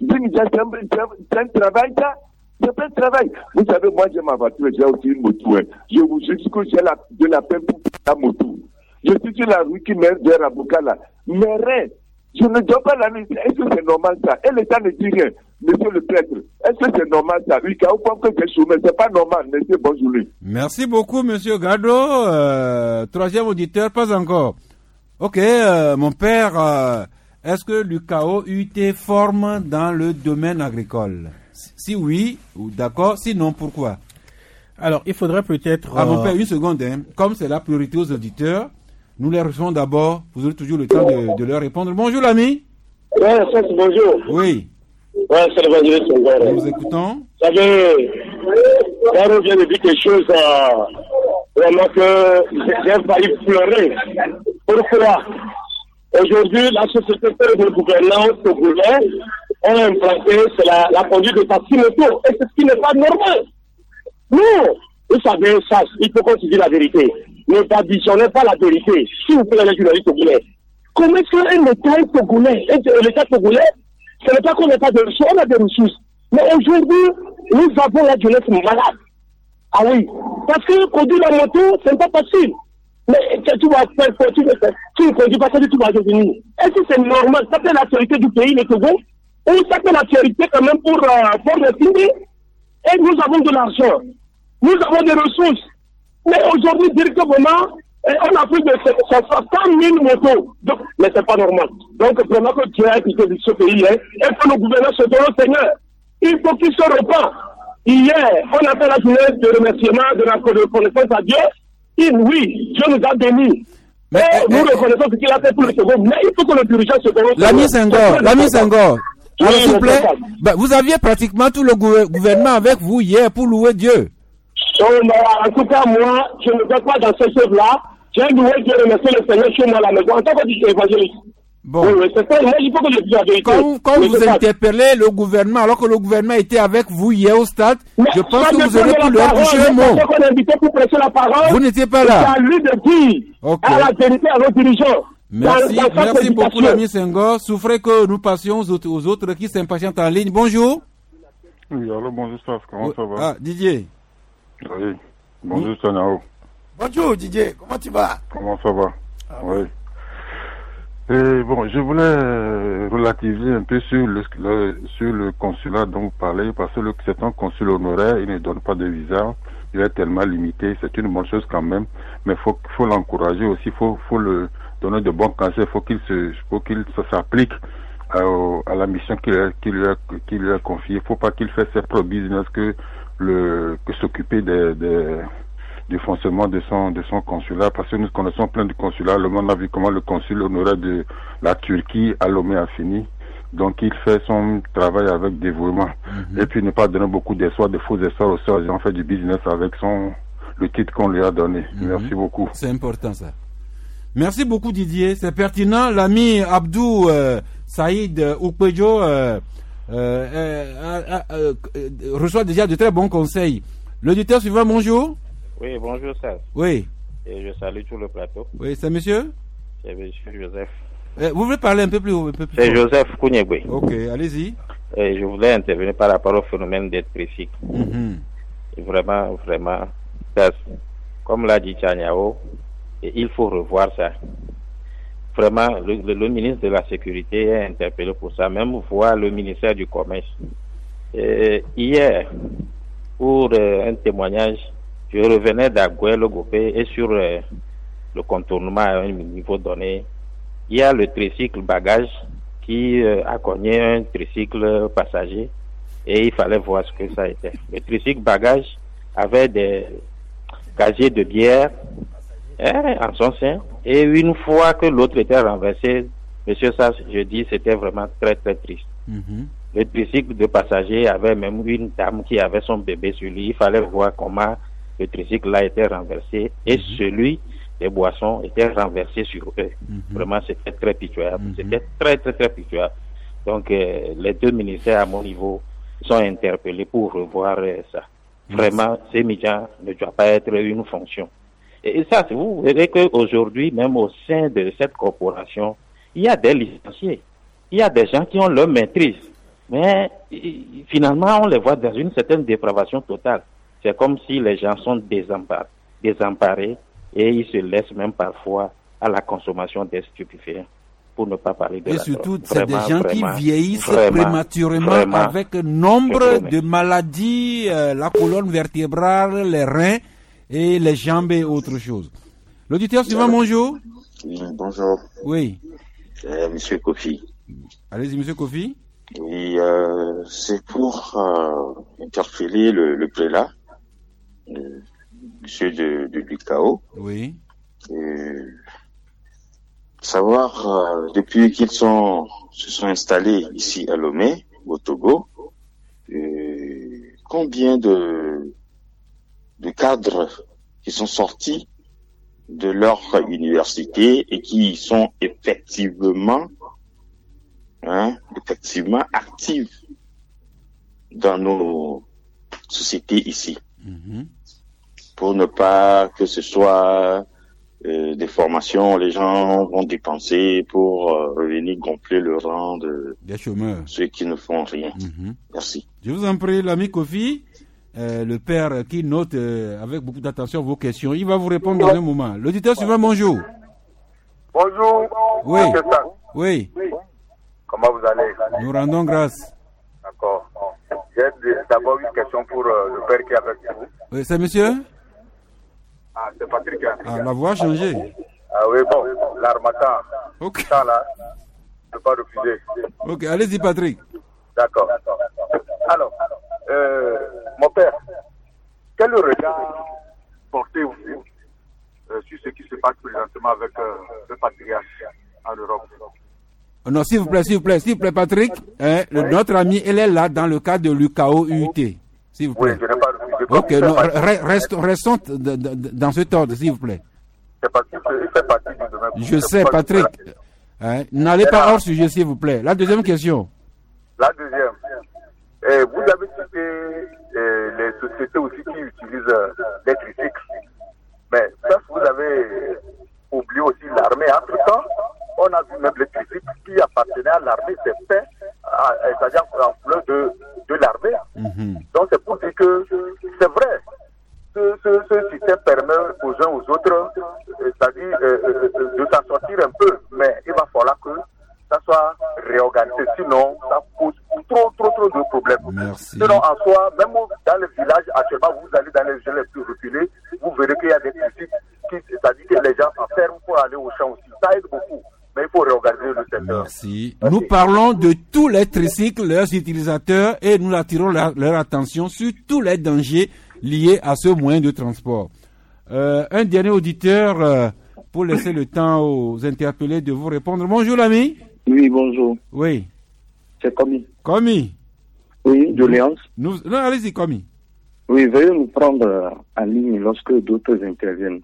C'est un travail, ça. C'est pas un travail. Vous savez, moi, j'ai ma voiture, j'ai aussi une moto. Hein. Je vous jure que j'ai la, de la peine pour la moto. Je suis sur la rue qui mène vers Abukala. Mais rien. Je ne dois pas la nuit. Est-ce que c'est normal, ça? Et l'État ne dit rien. Monsieur le prêtre, est-ce que c'est normal, ça? Oui, car vous pensez que c'est chômeur. C'est pas normal. Monsieur, bonjour. Merci beaucoup, monsieur Gado. Euh, troisième auditeur, pas encore. Ok, euh, mon père, euh, est-ce que l'U K O U T forme dans le domaine agricole? Si oui, d'accord, sinon pourquoi? Alors, il faudrait peut-être... Ah, mon père, une seconde, hein. Comme c'est la priorité aux auditeurs, nous les recevons d'abord, vous aurez toujours le temps de, de leur répondre. Bonjour l'ami. Oui, bonjour. Oui. Oui, c'est l'évangéliste Senghor. Nous vous écoutons. Vous savez, quand on vient de dire quelque chose, euh, vraiment que j'ai failli pleurer. Pourquoi? Aujourd'hui, la société de gouvernance togolais ont implanté c'est la, la conduite de taxi moto. Et c'est ce qui n'est pas normal. Non. Vous savez, ça, il faut qu'on se dise la vérité. Ne baditionnez pas la vérité. S'il vous plaît, les journalistes togolais. Comment est-ce qu'un État togolais, l'État togolais, ce n'est pas qu'on n'a pas de ressources, on a des ressources. Mais aujourd'hui, nous avons la jeunesse malade. Ah oui. Parce que conduire la moto, ce n'est pas facile. Mais tu vas faire quoi? Tu ne conduis pas ça du tout à devenir. Est-ce que c'est normal? Ça fait la fierté du pays, le Togo? Ou ça fait la fierté quand même pour, euh, pour le pays? Et nous avons de l'argent. Nous avons des ressources. Mais aujourd'hui, dire que vraiment, on a plus de cent mille motos. Donc, mais c'est pas normal. Donc, vraiment que Dieu a quitté ce pays, hein, et que nos gouverneurs se donnent au Seigneur. Il faut qu'ils se repentent. Hier, on a fait la journée de remerciement, de la reconnaissance à Dieu. Et oui, Dieu nous a bénis. Mais, et nous reconnaissons ce qu'il a fait pour le second. Mais il faut que le dirigeant se donne au Seigneur. L'ami Senghor, l'ami Senghor. Alors, s'il vous plaît, bah, vous aviez pratiquement tout le gou- gouvernement avec vous hier pour louer Dieu. Donc, en tout cas, moi, je ne vais pas dans cette œuvre-là. J'ai loué Dieu, remercier le Seigneur chez moi à la maison, en tant qu'évangéliste. Bon. Oui, oui, c'est ça. Moi, il faut que je dise la vérité. Quand, quand vous interpellez le gouvernement, alors que le gouvernement était avec vous hier au stade, mais je pense que vous aurez pu leur toucher un mot. Pour presser la parole, vous n'étiez pas là. C'est à lui de dire okay. à la vérité à nos dirigeants. Merci, dans, dans merci beaucoup l'ami Senghor. Souffrez que nous passions aux autres, aux autres qui s'impatientent en ligne. Bonjour. Oui, alors bonjour Saf, comment oh, ça va? Ah, Didier. Oui, bonjour oui. Sanao. Bonjour Didier, comment tu vas? Comment ça va? Ah, oui. Et bon, je voulais relativiser un peu sur le, le sur le consulat dont vous parlez, parce que c'est un consul honoraire, il ne donne pas de visa, il est tellement limité, c'est une bonne chose quand même, mais faut faut l'encourager aussi, faut faut le donner de bons conseils, faut qu'il se faut qu'il s'applique à, à la mission qu'il qu'il lui a qu'il lui a confiée. Faut pas qu'il fasse ses propres business que le que s'occuper des des du fonctionnement de son de son consulat, parce que nous connaissons plein de consulats. Le monde a vu comment le consul honoraire de la Turquie à Lomé a fini. Donc il fait son travail avec dévouement. Mm-hmm. Et puis ne pas donner beaucoup d'espoir, de faux espoirs aux sœurs. Ils ont fait du business avec son le titre qu'on lui a donné. Mm-hmm. Merci beaucoup. C'est important ça. Merci beaucoup Didier, c'est pertinent. L'ami Abdou euh, Saïd Oukpejo euh, euh, euh, euh, euh, reçoit déjà de très bons conseils. L'auditeur suivant, bonjour. Oui, bonjour, Serge. Oui. Et je salue tout le plateau. Oui, c'est monsieur? C'est monsieur Joseph. Eh, vous voulez parler un peu plus haut, un peu plus C'est Joseph Kounyegwe. Ok, allez-y. Et je voulais intervenir par rapport au phénomène d'être tricycle. Mm-hmm. Et vraiment, vraiment, ça, comme l'a dit Tchaniao, il faut revoir ça. Vraiment, le, le, le ministre de la Sécurité est interpellé pour ça, même voir le ministère du Commerce. Et hier, pour euh, un témoignage, je revenais d'Aguelo Gopé et sur euh, le contournement à un niveau donné, il y a le tricycle bagage qui euh, a cogné un tricycle passager et il fallait voir ce que ça était. Le tricycle bagage avait des casiers de bière hein, en son sein et une fois que l'autre était renversé, monsieur Sass, je dis c'était vraiment très très triste. Mm-hmm. Le tricycle de passager avait même une dame qui avait son bébé sur lui. Il fallait voir comment le tricycle là était renversé et mm-hmm. celui des boissons était renversé sur eux. Mm-hmm. Vraiment, c'était très pitoyable. Mm-hmm. C'était très, très, très pitoyable. Donc, euh, les deux ministères à mon niveau sont interpellés pour revoir euh, ça. Mm-hmm. Vraiment, ces médias ne doivent pas être une fonction. Et, et ça, vous verrez qu'aujourd'hui, même au sein de cette corporation, il y a des licenciés. Il y a des gens qui ont leur maîtrise. Mais finalement, on les voit dans une certaine dépravation totale. C'est comme si les gens sont désemparés, désemparés et ils se laissent même parfois à la consommation des stupéfiants, pour ne pas parler de et la surtout, drogue. c'est Vraiment, des gens vraiment, qui vieillissent vraiment, prématurément vraiment, avec nombre de maladies, euh, la colonne vertébrale, les reins et les jambes et autre chose. L'auditeur suivant, bonjour. Oui, bonjour. Oui. Euh, Monsieur Kofi. Allez-y, Monsieur Kofi. Oui, euh, c'est pour euh, interpeller le, le prélat, euh, monsieur de, de l'U K O. Oui. Euh, savoir, euh, depuis qu'ils sont, se sont installés ici à Lomé, au Togo, euh, combien de, de cadres qui sont sortis de leur université et qui sont effectivement Hein, effectivement active dans nos sociétés ici, mm-hmm. pour ne pas que ce soit euh, des formations, les gens vont dépenser pour euh, revenir gonfler le rang de des chômeurs, ceux qui ne font rien. Mm-hmm. Merci. Je vous en prie, l'ami Kofi, euh, le père qui note euh, avec beaucoup d'attention vos questions, il va vous répondre dans un moment. L'auditeur suivant, bonjour. Bonjour. Oui. Oui. Oui. Comment vous allez? Nous rendons grâce. D'accord. J'ai d'abord une question pour euh, le père qui est avec vous. Oui, c'est monsieur? Ah, c'est Patrick. Hein. Ah, la voix a changé. Ah oui, bon, l'Armatan. Ok. Ça là, je ne peux pas refuser. Ok, allez-y Patrick. D'accord. Alors, euh, mon père, quel regard portez-vous euh, sur ce qui se passe présentement avec euh, le patriarche en Europe? Non, s'il vous plaît, s'il vous plaît, s'il vous plaît, Patrick, hein, le, oui. Notre ami, elle est là dans le cadre de l'U K O U T. S'il vous plaît. Oui, je n'ai pas refusé. Ok, non, restons, restons de, de, de, dans cet ordre, s'il vous plaît. C'est parce qu'il fait partie du domaine. Je sais, Patrick. Hein? N'allez pas hors sujet, s'il vous plaît. La deuxième question. La deuxième. Eh, vous avez cité eh, les sociétés aussi qui utilisent euh, les tricycles. Mais ça, vous avez oublié aussi l'armée. Entre-temps, on a vu même les tricycles qui appartenaient à l'armée, c'est fait, c'est-à-dire en couleur de, de l'armée. Mm-hmm. Donc c'est pour dire que c'est vrai. Ce, ce, ce système permet aux uns aux autres, c'est-à-dire euh, euh, de s'en sortir un peu. Mais il va falloir que ça soit réorganisé. Sinon, ça pose trop, trop, trop de problèmes. Merci. Sinon, en soi, même dans les villages, actuellement, vous allez dans les villes les plus reculées, vous verrez qu'il y a des tricycles, qui, c'est-à-dire que les gens s'enferment pour aller au champ aussi. Ça aide beaucoup. Mais il faut réorganiser le secteur. Merci. Merci. Nous parlons de tous les tricycles, leurs utilisateurs, et nous attirons leur, leur attention sur tous les dangers liés à ce moyen de transport. Euh, un dernier auditeur, euh, pour laisser le temps aux interpellés de vous répondre. Bonjour l'ami. Oui, bonjour. Oui. C'est Komi. Komi. Oui, de Léance. Nous... Non, allez-y, Komi. Oui, veuillez nous prendre en ligne lorsque d'autres interviennent.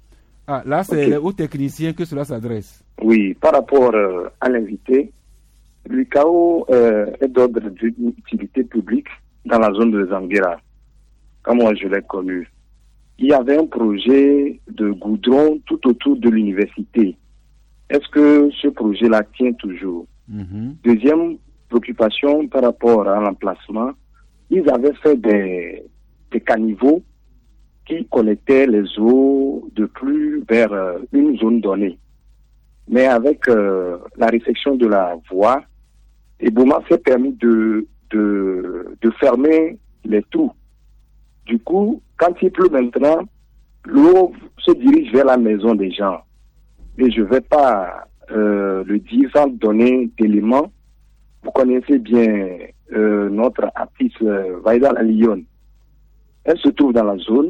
Ah, là, c'est okay. Aux techniciens que cela s'adresse. Oui, par rapport euh, à l'invité, l'U K O euh, est d'ordre d'utilité publique dans la zone de Zanguera, comme moi je l'ai connu. Il y avait un projet de goudron tout autour de l'université. Est-ce que ce projet-là tient toujours? Mm-hmm. Deuxième préoccupation par rapport à l'emplacement, ils avaient fait des, des caniveaux qui collectaient les eaux de pluie vers euh, une zone donnée. Mais avec euh, la réfection de la voie, Eboma s'est permis de, de, de fermer les trous. Du coup, quand il pleut maintenant, l'eau se dirige vers la maison des gens. Et je ne vais pas euh, le dire sans donner d'éléments. Vous connaissez bien euh, notre artiste euh, Vaïda la Lyon. Elle se trouve dans la zone.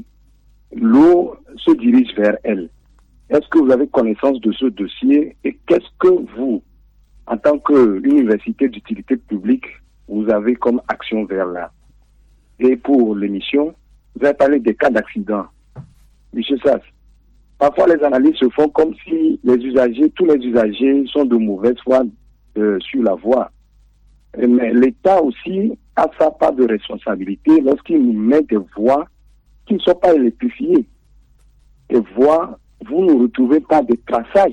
L'eau se dirige vers elle. Est-ce que vous avez connaissance de ce dossier et qu'est-ce que vous, en tant qu'université d'utilité publique, vous avez comme action vers là? Et pour l'émission, vous avez parlé des cas d'accident. Monsieur Sass, parfois les analyses se font comme si les usagers, tous les usagers sont de mauvaise foi euh, sur la voie. Mais l'État aussi a sa part de responsabilité lorsqu'il nous met des voies qui ne sont pas électrifiées. Des voies, vous ne retrouvez pas de traçage.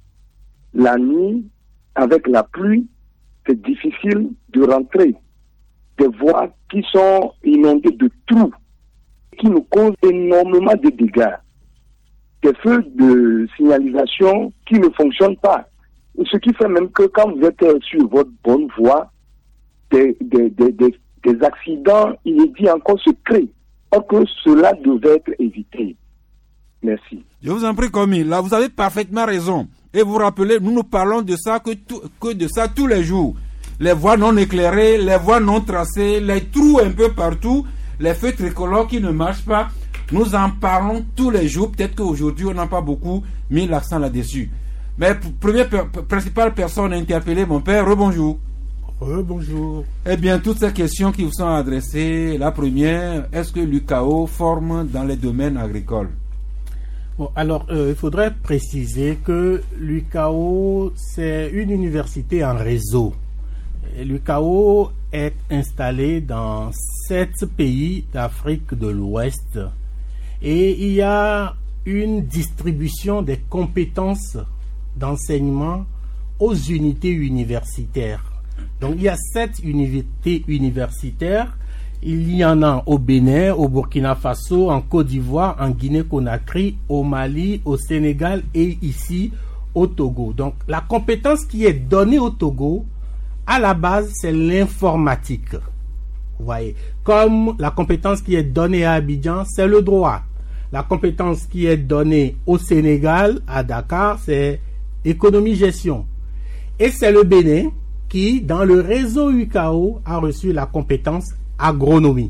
La nuit, avec la pluie, c'est difficile de rentrer. Des voies qui sont inondées de trous, qui nous causent énormément de dégâts. Des feux de signalisation qui ne fonctionnent pas. Ce qui fait même que quand vous êtes sur votre bonne voie, des, des, des, des, des accidents inédits encore se créent. Or que cela devait être évité. Merci. Je vous en prie, Komi. Là, vous avez parfaitement raison. Et vous rappelez, nous nous parlons de ça que, tout, que de ça tous les jours. Les voies non éclairées, les voies non tracées, les trous un peu partout, les feux tricolores qui ne marchent pas. Nous en parlons tous les jours. Peut-être qu'aujourd'hui, on n'a pas beaucoup mis l'accent là-dessus. Mais première per- principale personne interpellée, mon père, rebonjour. Rebonjour. Eh bien, toutes ces questions qui vous sont adressées, la première, est-ce que l'U K O forme dans les domaines agricoles? Bon, alors, euh, il faudrait préciser que l'U K O, c'est une université en réseau. L'U K O est installé dans sept pays d'Afrique de l'Ouest et il y a une distribution des compétences d'enseignement aux unités universitaires. Donc il y a sept unités universitaires. Il y en a au Bénin, au Burkina Faso, en Côte d'Ivoire, en Guinée-Conakry, au Mali, au Sénégal et ici au Togo. Donc la compétence qui est donnée au Togo, à la base, c'est l'informatique. Vous voyez, comme la compétence qui est donnée à Abidjan, c'est le droit. La compétence qui est donnée au Sénégal, à Dakar, c'est économie-gestion. Et c'est le Bénin qui, dans le réseau U K O, a reçu la compétence agronomie.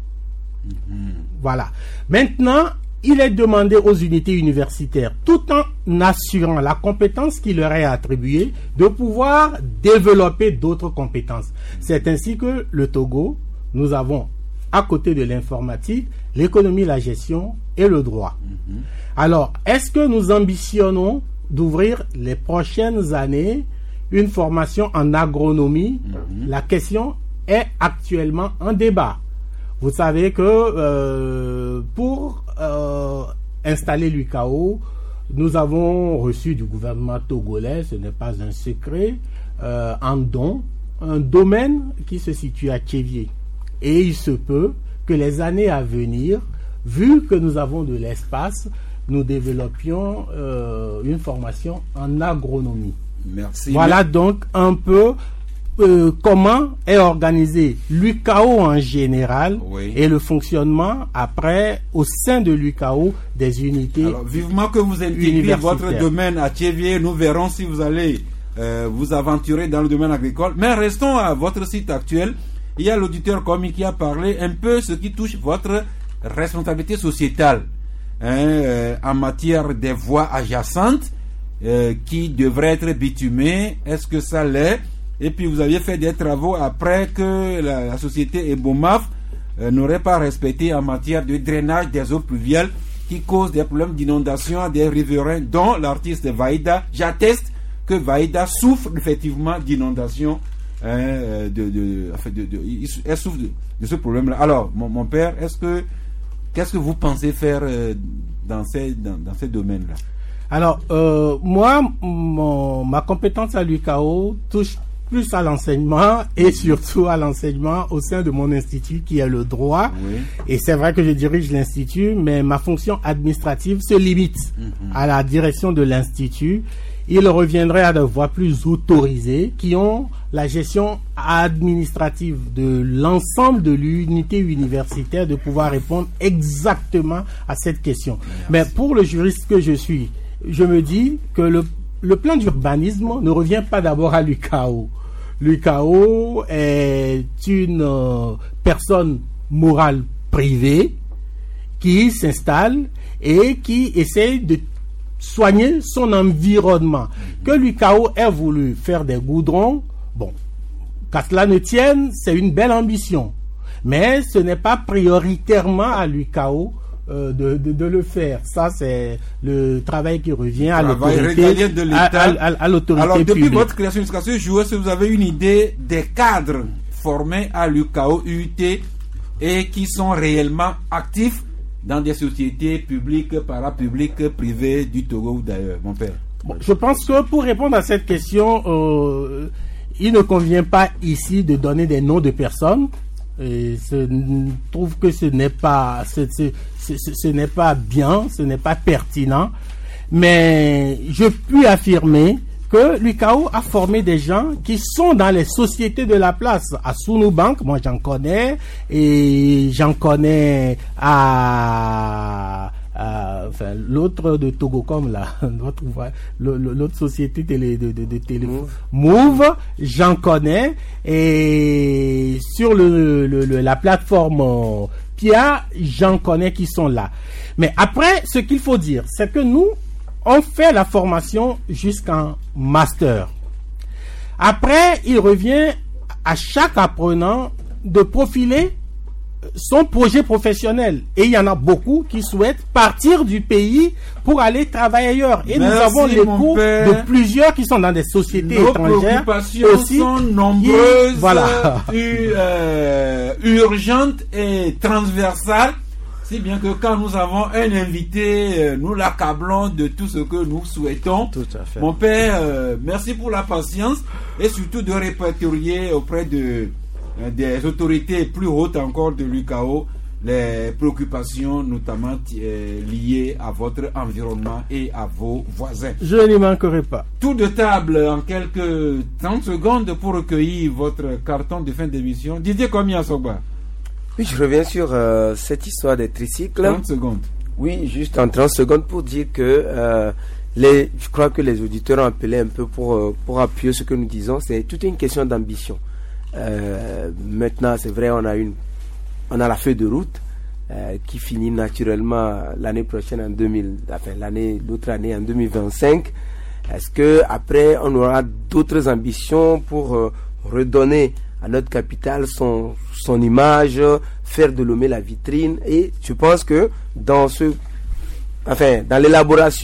Mmh. Voilà. Maintenant, il est demandé aux unités universitaires, tout en assurant la compétence qui leur est attribuée, de pouvoir développer d'autres compétences. C'est ainsi que le Togo, nous avons, à côté de l'informatique, l'économie, la gestion et le droit. Mmh. Alors, est-ce que nous ambitionnons d'ouvrir les prochaines années une formation en agronomie. Mmh. La question est actuellement en débat. Vous savez que euh, pour euh, installer l'U K O, nous avons reçu du gouvernement togolais, ce n'est pas un secret, euh, en don, un domaine qui se situe à Tchévier. Et il se peut que les années à venir, vu que nous avons de l'espace, nous développions euh, une formation en agronomie. Merci. Voilà donc un peu euh, comment est organisé l'U K O en général, oui, et le fonctionnement après au sein de l'U K O des unités. Alors, vivement que vous intégrez votre domaine à Tchévier, nous verrons si vous allez euh, vous aventurer dans le domaine agricole. Mais restons à votre site actuel. Il y a l'auditeur commis qui a parlé un peu ce qui touche votre responsabilité sociétale, hein, euh, en matière des voies adjacentes euh, qui devraient être bitumées. Est-ce que ça l'est? Et puis vous aviez fait des travaux après que la, la société Ebomaf euh, n'aurait pas respecté en matière de drainage des eaux pluviales qui causent des problèmes d'inondation à des riverains, dont l'artiste Vaïda. J'atteste que Vaïda souffre effectivement d'inondation. Hein, de, de, enfin de, de, elle souffre de, de ce problème-là. Alors, mon, mon père, est-ce que qu'est-ce que vous pensez faire euh, dans ces dans, dans ces domaines-là? Alors, euh, moi, mon, ma compétence à l'U K O touche plus à l'enseignement et surtout à l'enseignement au sein de mon institut qui est le droit. Oui. Et c'est vrai que je dirige l'institut, mais ma fonction administrative se limite mm-hmm. à la direction de l'institut. Il reviendrait à des voies plus autorisées qui ont la gestion administrative de l'ensemble de l'unité universitaire de pouvoir répondre exactement à cette question. Merci. Mais pour le juriste que je suis, je me dis que le, le plan d'urbanisme ne revient pas d'abord à l'U K O. L'U K O est une euh, personne morale privée qui s'installe et qui essaie de soigner son environnement. Que l'U K O ait voulu faire des goudrons, bon, qu'à cela ne tienne, c'est une belle ambition. Mais ce n'est pas prioritairement à l'U K O euh, de, de, de le faire. Ça, c'est le travail qui revient à l'autorité de l'État. À, à, à l'autorité Alors, depuis publique. votre création jusqu'à ce jour, est-ce que vous avez une idée des cadres formés à l'U K O, U T, et qui sont réellement actifs dans des sociétés publiques, parapubliques, privées du Togo ou d'ailleurs, mon père? Bon, je pense que pour répondre à cette question, euh, il ne convient pas ici de donner des noms de personnes. Et je trouve que ce n'est pas, ce, ce, ce, ce n'est pas bien, ce n'est pas pertinent. Mais je puis affirmer que l'U K O a formé des gens qui sont dans les sociétés de la place. À Sunu Bank, moi j'en connais, et j'en connais à, à enfin, l'autre de Togocom là, l'autre, l'autre société télé, de, de, de téléphone, Move, j'en connais, et sur le, le, le la plateforme Pia, j'en connais qui sont là. Mais après, ce qu'il faut dire, c'est que nous, on fait la formation jusqu'en master. Après, il revient à chaque apprenant de profiler son projet professionnel. Et il y en a beaucoup qui souhaitent partir du pays pour aller travailler ailleurs. Et Merci, nous avons l'écho de plusieurs qui sont dans des sociétés Nos étrangères. Nos préoccupations aussi, sont nombreuses, qui, voilà. u, euh, urgentes et transversales. Si bien que quand nous avons un invité, nous l'accablons de tout ce que nous souhaitons. Tout à fait. Mon père, euh, merci pour la patience et surtout de répertorier auprès de, euh, des autorités plus hautes encore de l'U K O les préoccupations notamment euh, liées à votre environnement et à vos voisins. Je n'y manquerai pas. Tour de table en quelques trente secondes pour recueillir votre carton de fin d'émission. Didier Komi Asogba. Oui, je reviens sur euh, cette histoire des tricycles. trente secondes. Oui, juste en trente secondes pour dire que euh, les, je crois que les auditeurs ont appelé un peu pour, euh, pour appuyer ce que nous disons. C'est toute une question d'ambition. Euh, maintenant, c'est vrai, on a une, on a la feuille de route euh, qui finit naturellement l'année prochaine en deux mille, enfin l'année, l'autre année en deux mille vingt-cinq. Est-ce que après on aura d'autres ambitions pour euh, redonner à notre capitale son, son image, faire de Lomé la vitrine? Et je pense que dans ce, enfin, dans l'élaboration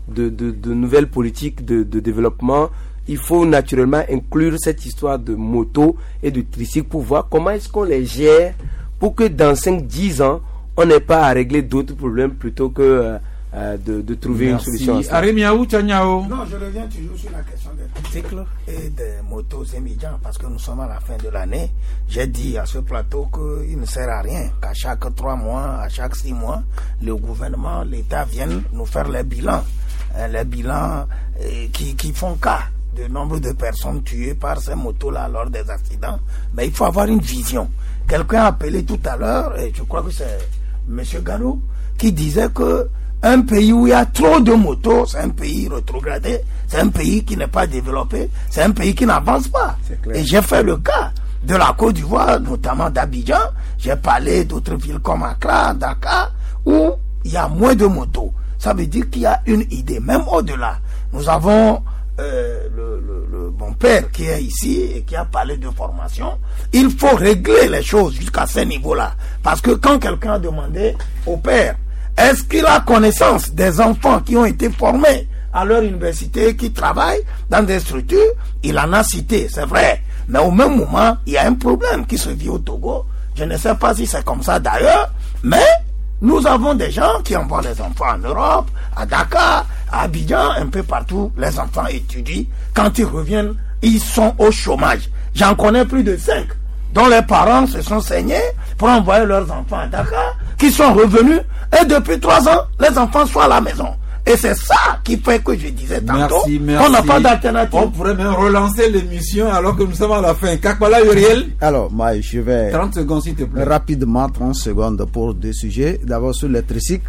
de, de, de nouvelles politiques de, de développement, il faut naturellement inclure cette histoire de moto et de tricycle pour voir comment est-ce qu'on les gère pour que dans cinq à dix ans, on n'ait pas à régler d'autres problèmes plutôt que euh, euh, de, de trouver Merci. une solution. Arimiaou Tchaniao. Non, je reviens toujours sur la question des tricycles et des motos immédiats parce que nous sommes à la fin de l'année. J'ai dit à ce plateau qu'il ne sert à rien qu'à chaque trois mois, à chaque six mois, le gouvernement, l'État viennent nous faire les bilans. Hein, les bilans euh, qui, qui font cas du nombre de personnes tuées par ces motos-là lors des accidents. Mais il faut avoir une vision. Quelqu'un a appelé tout à l'heure, et je crois que c'est M. Gallo, qui disait que un pays où il y a trop de motos, c'est un pays rétrogradé, c'est un pays qui n'est pas développé, c'est un pays qui n'avance pas. Et j'ai fait le cas de la Côte d'Ivoire, notamment d'Abidjan. J'ai parlé d'autres villes comme Accra, Dakar, où il y a moins de motos. Ça veut dire qu'il y a une idée, même au-delà. Nous avons euh, le, le, le bon père qui est ici et qui a parlé de formation. Il faut régler les choses jusqu'à ce niveau-là. Parce que quand quelqu'un a demandé au père, est-ce qu'il a connaissance des enfants qui ont été formés à leur université, qui travaillent dans des structures? Il en a cité, c'est vrai. Mais au même moment, il y a un problème qui se vit au Togo. Je ne sais pas si c'est comme ça d'ailleurs, mais nous avons des gens qui envoient les enfants en Europe, à Dakar, à Abidjan, un peu partout. Les enfants étudient. Quand ils reviennent, ils sont au chômage. J'en connais plus de cinq dont les parents se sont saignés pour envoyer leurs enfants à Dakar, qui sont revenus, et depuis trois ans, les enfants sont à la maison. Et c'est ça qui fait que je disais tantôt merci, merci. qu'on n'a pas d'alternative. On pourrait même relancer l'émission alors que nous sommes à la fin. Kakbala Uriel. Alors, moi, je vais trente secondes, s'il te plaît. Rapidement, trente secondes pour deux sujets. D'abord, sur les tricycles,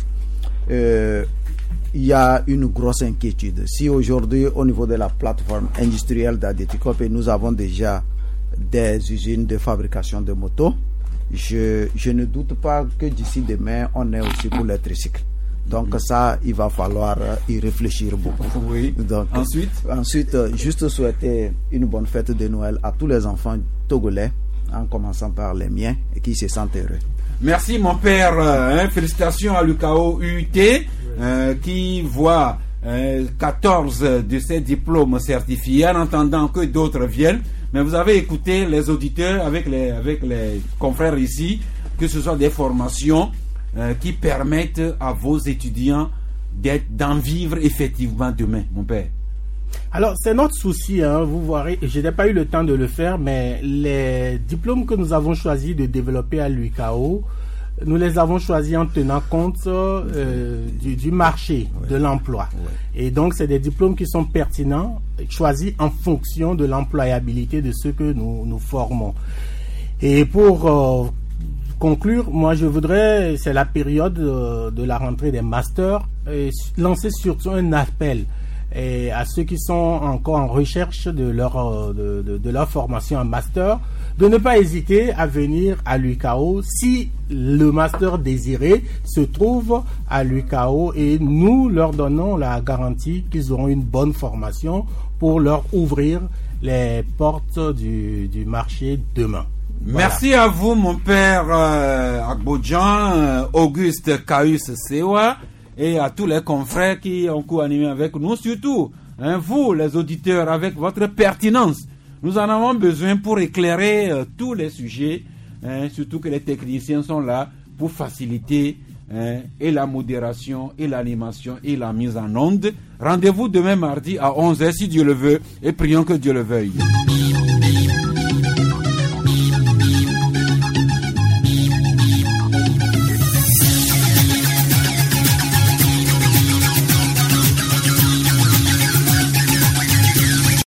euh, il y a une grosse inquiétude. Si aujourd'hui, au niveau de la plateforme industrielle d'Adetikop, nous avons déjà des usines de fabrication de motos, je, je ne doute pas que d'ici demain, on est aussi pour les tricycles. Donc ça, il va falloir y réfléchir beaucoup. Oui. Donc, ensuite Ensuite, juste souhaiter une bonne fête de Noël à tous les enfants togolais, en commençant par les miens, et qui se sentent heureux. Merci mon père. Hein, félicitations à l'U K O U T euh, qui voit euh, quatorze de ces diplômes certifiés en attendant que d'autres viennent. Mais vous avez écouté les auditeurs avec les, avec les confrères ici, que ce soit des formations euh, qui permettent à vos étudiants d'être, d'en vivre effectivement demain, mon père. Alors, c'est notre souci, hein, vous verrez, je n'ai pas eu le temps de le faire, mais les diplômes que nous avons choisi de développer à l'U K O, nous les avons choisis en tenant compte euh, du, du marché, ouais. de l'emploi. Ouais. Et donc, c'est des diplômes qui sont pertinents, choisis en fonction de l'employabilité de ceux que nous, nous formons. Et pour euh, conclure, moi, je voudrais, c'est la période euh, de la rentrée des masters, et lancer surtout un appel et à ceux qui sont encore en recherche de leur, de, de, de leur formation en master, de ne pas hésiter à venir à l'U K O si le master désiré se trouve à l'U K O, et nous leur donnons la garantie qu'ils auront une bonne formation pour leur ouvrir les portes du, du marché demain. Voilà. Merci à vous, mon père euh, Agbodjan, euh, Auguste Kaus Sewa, et à tous les confrères qui ont co-animé avec nous, surtout hein, vous, les auditeurs, avec votre pertinence. Nous en avons besoin pour éclairer euh, tous les sujets, hein, surtout que les techniciens sont là pour faciliter hein, et la modération, et l'animation, et la mise en onde. Rendez-vous demain mardi à onze heures si Dieu le veut, et prions que Dieu le veuille.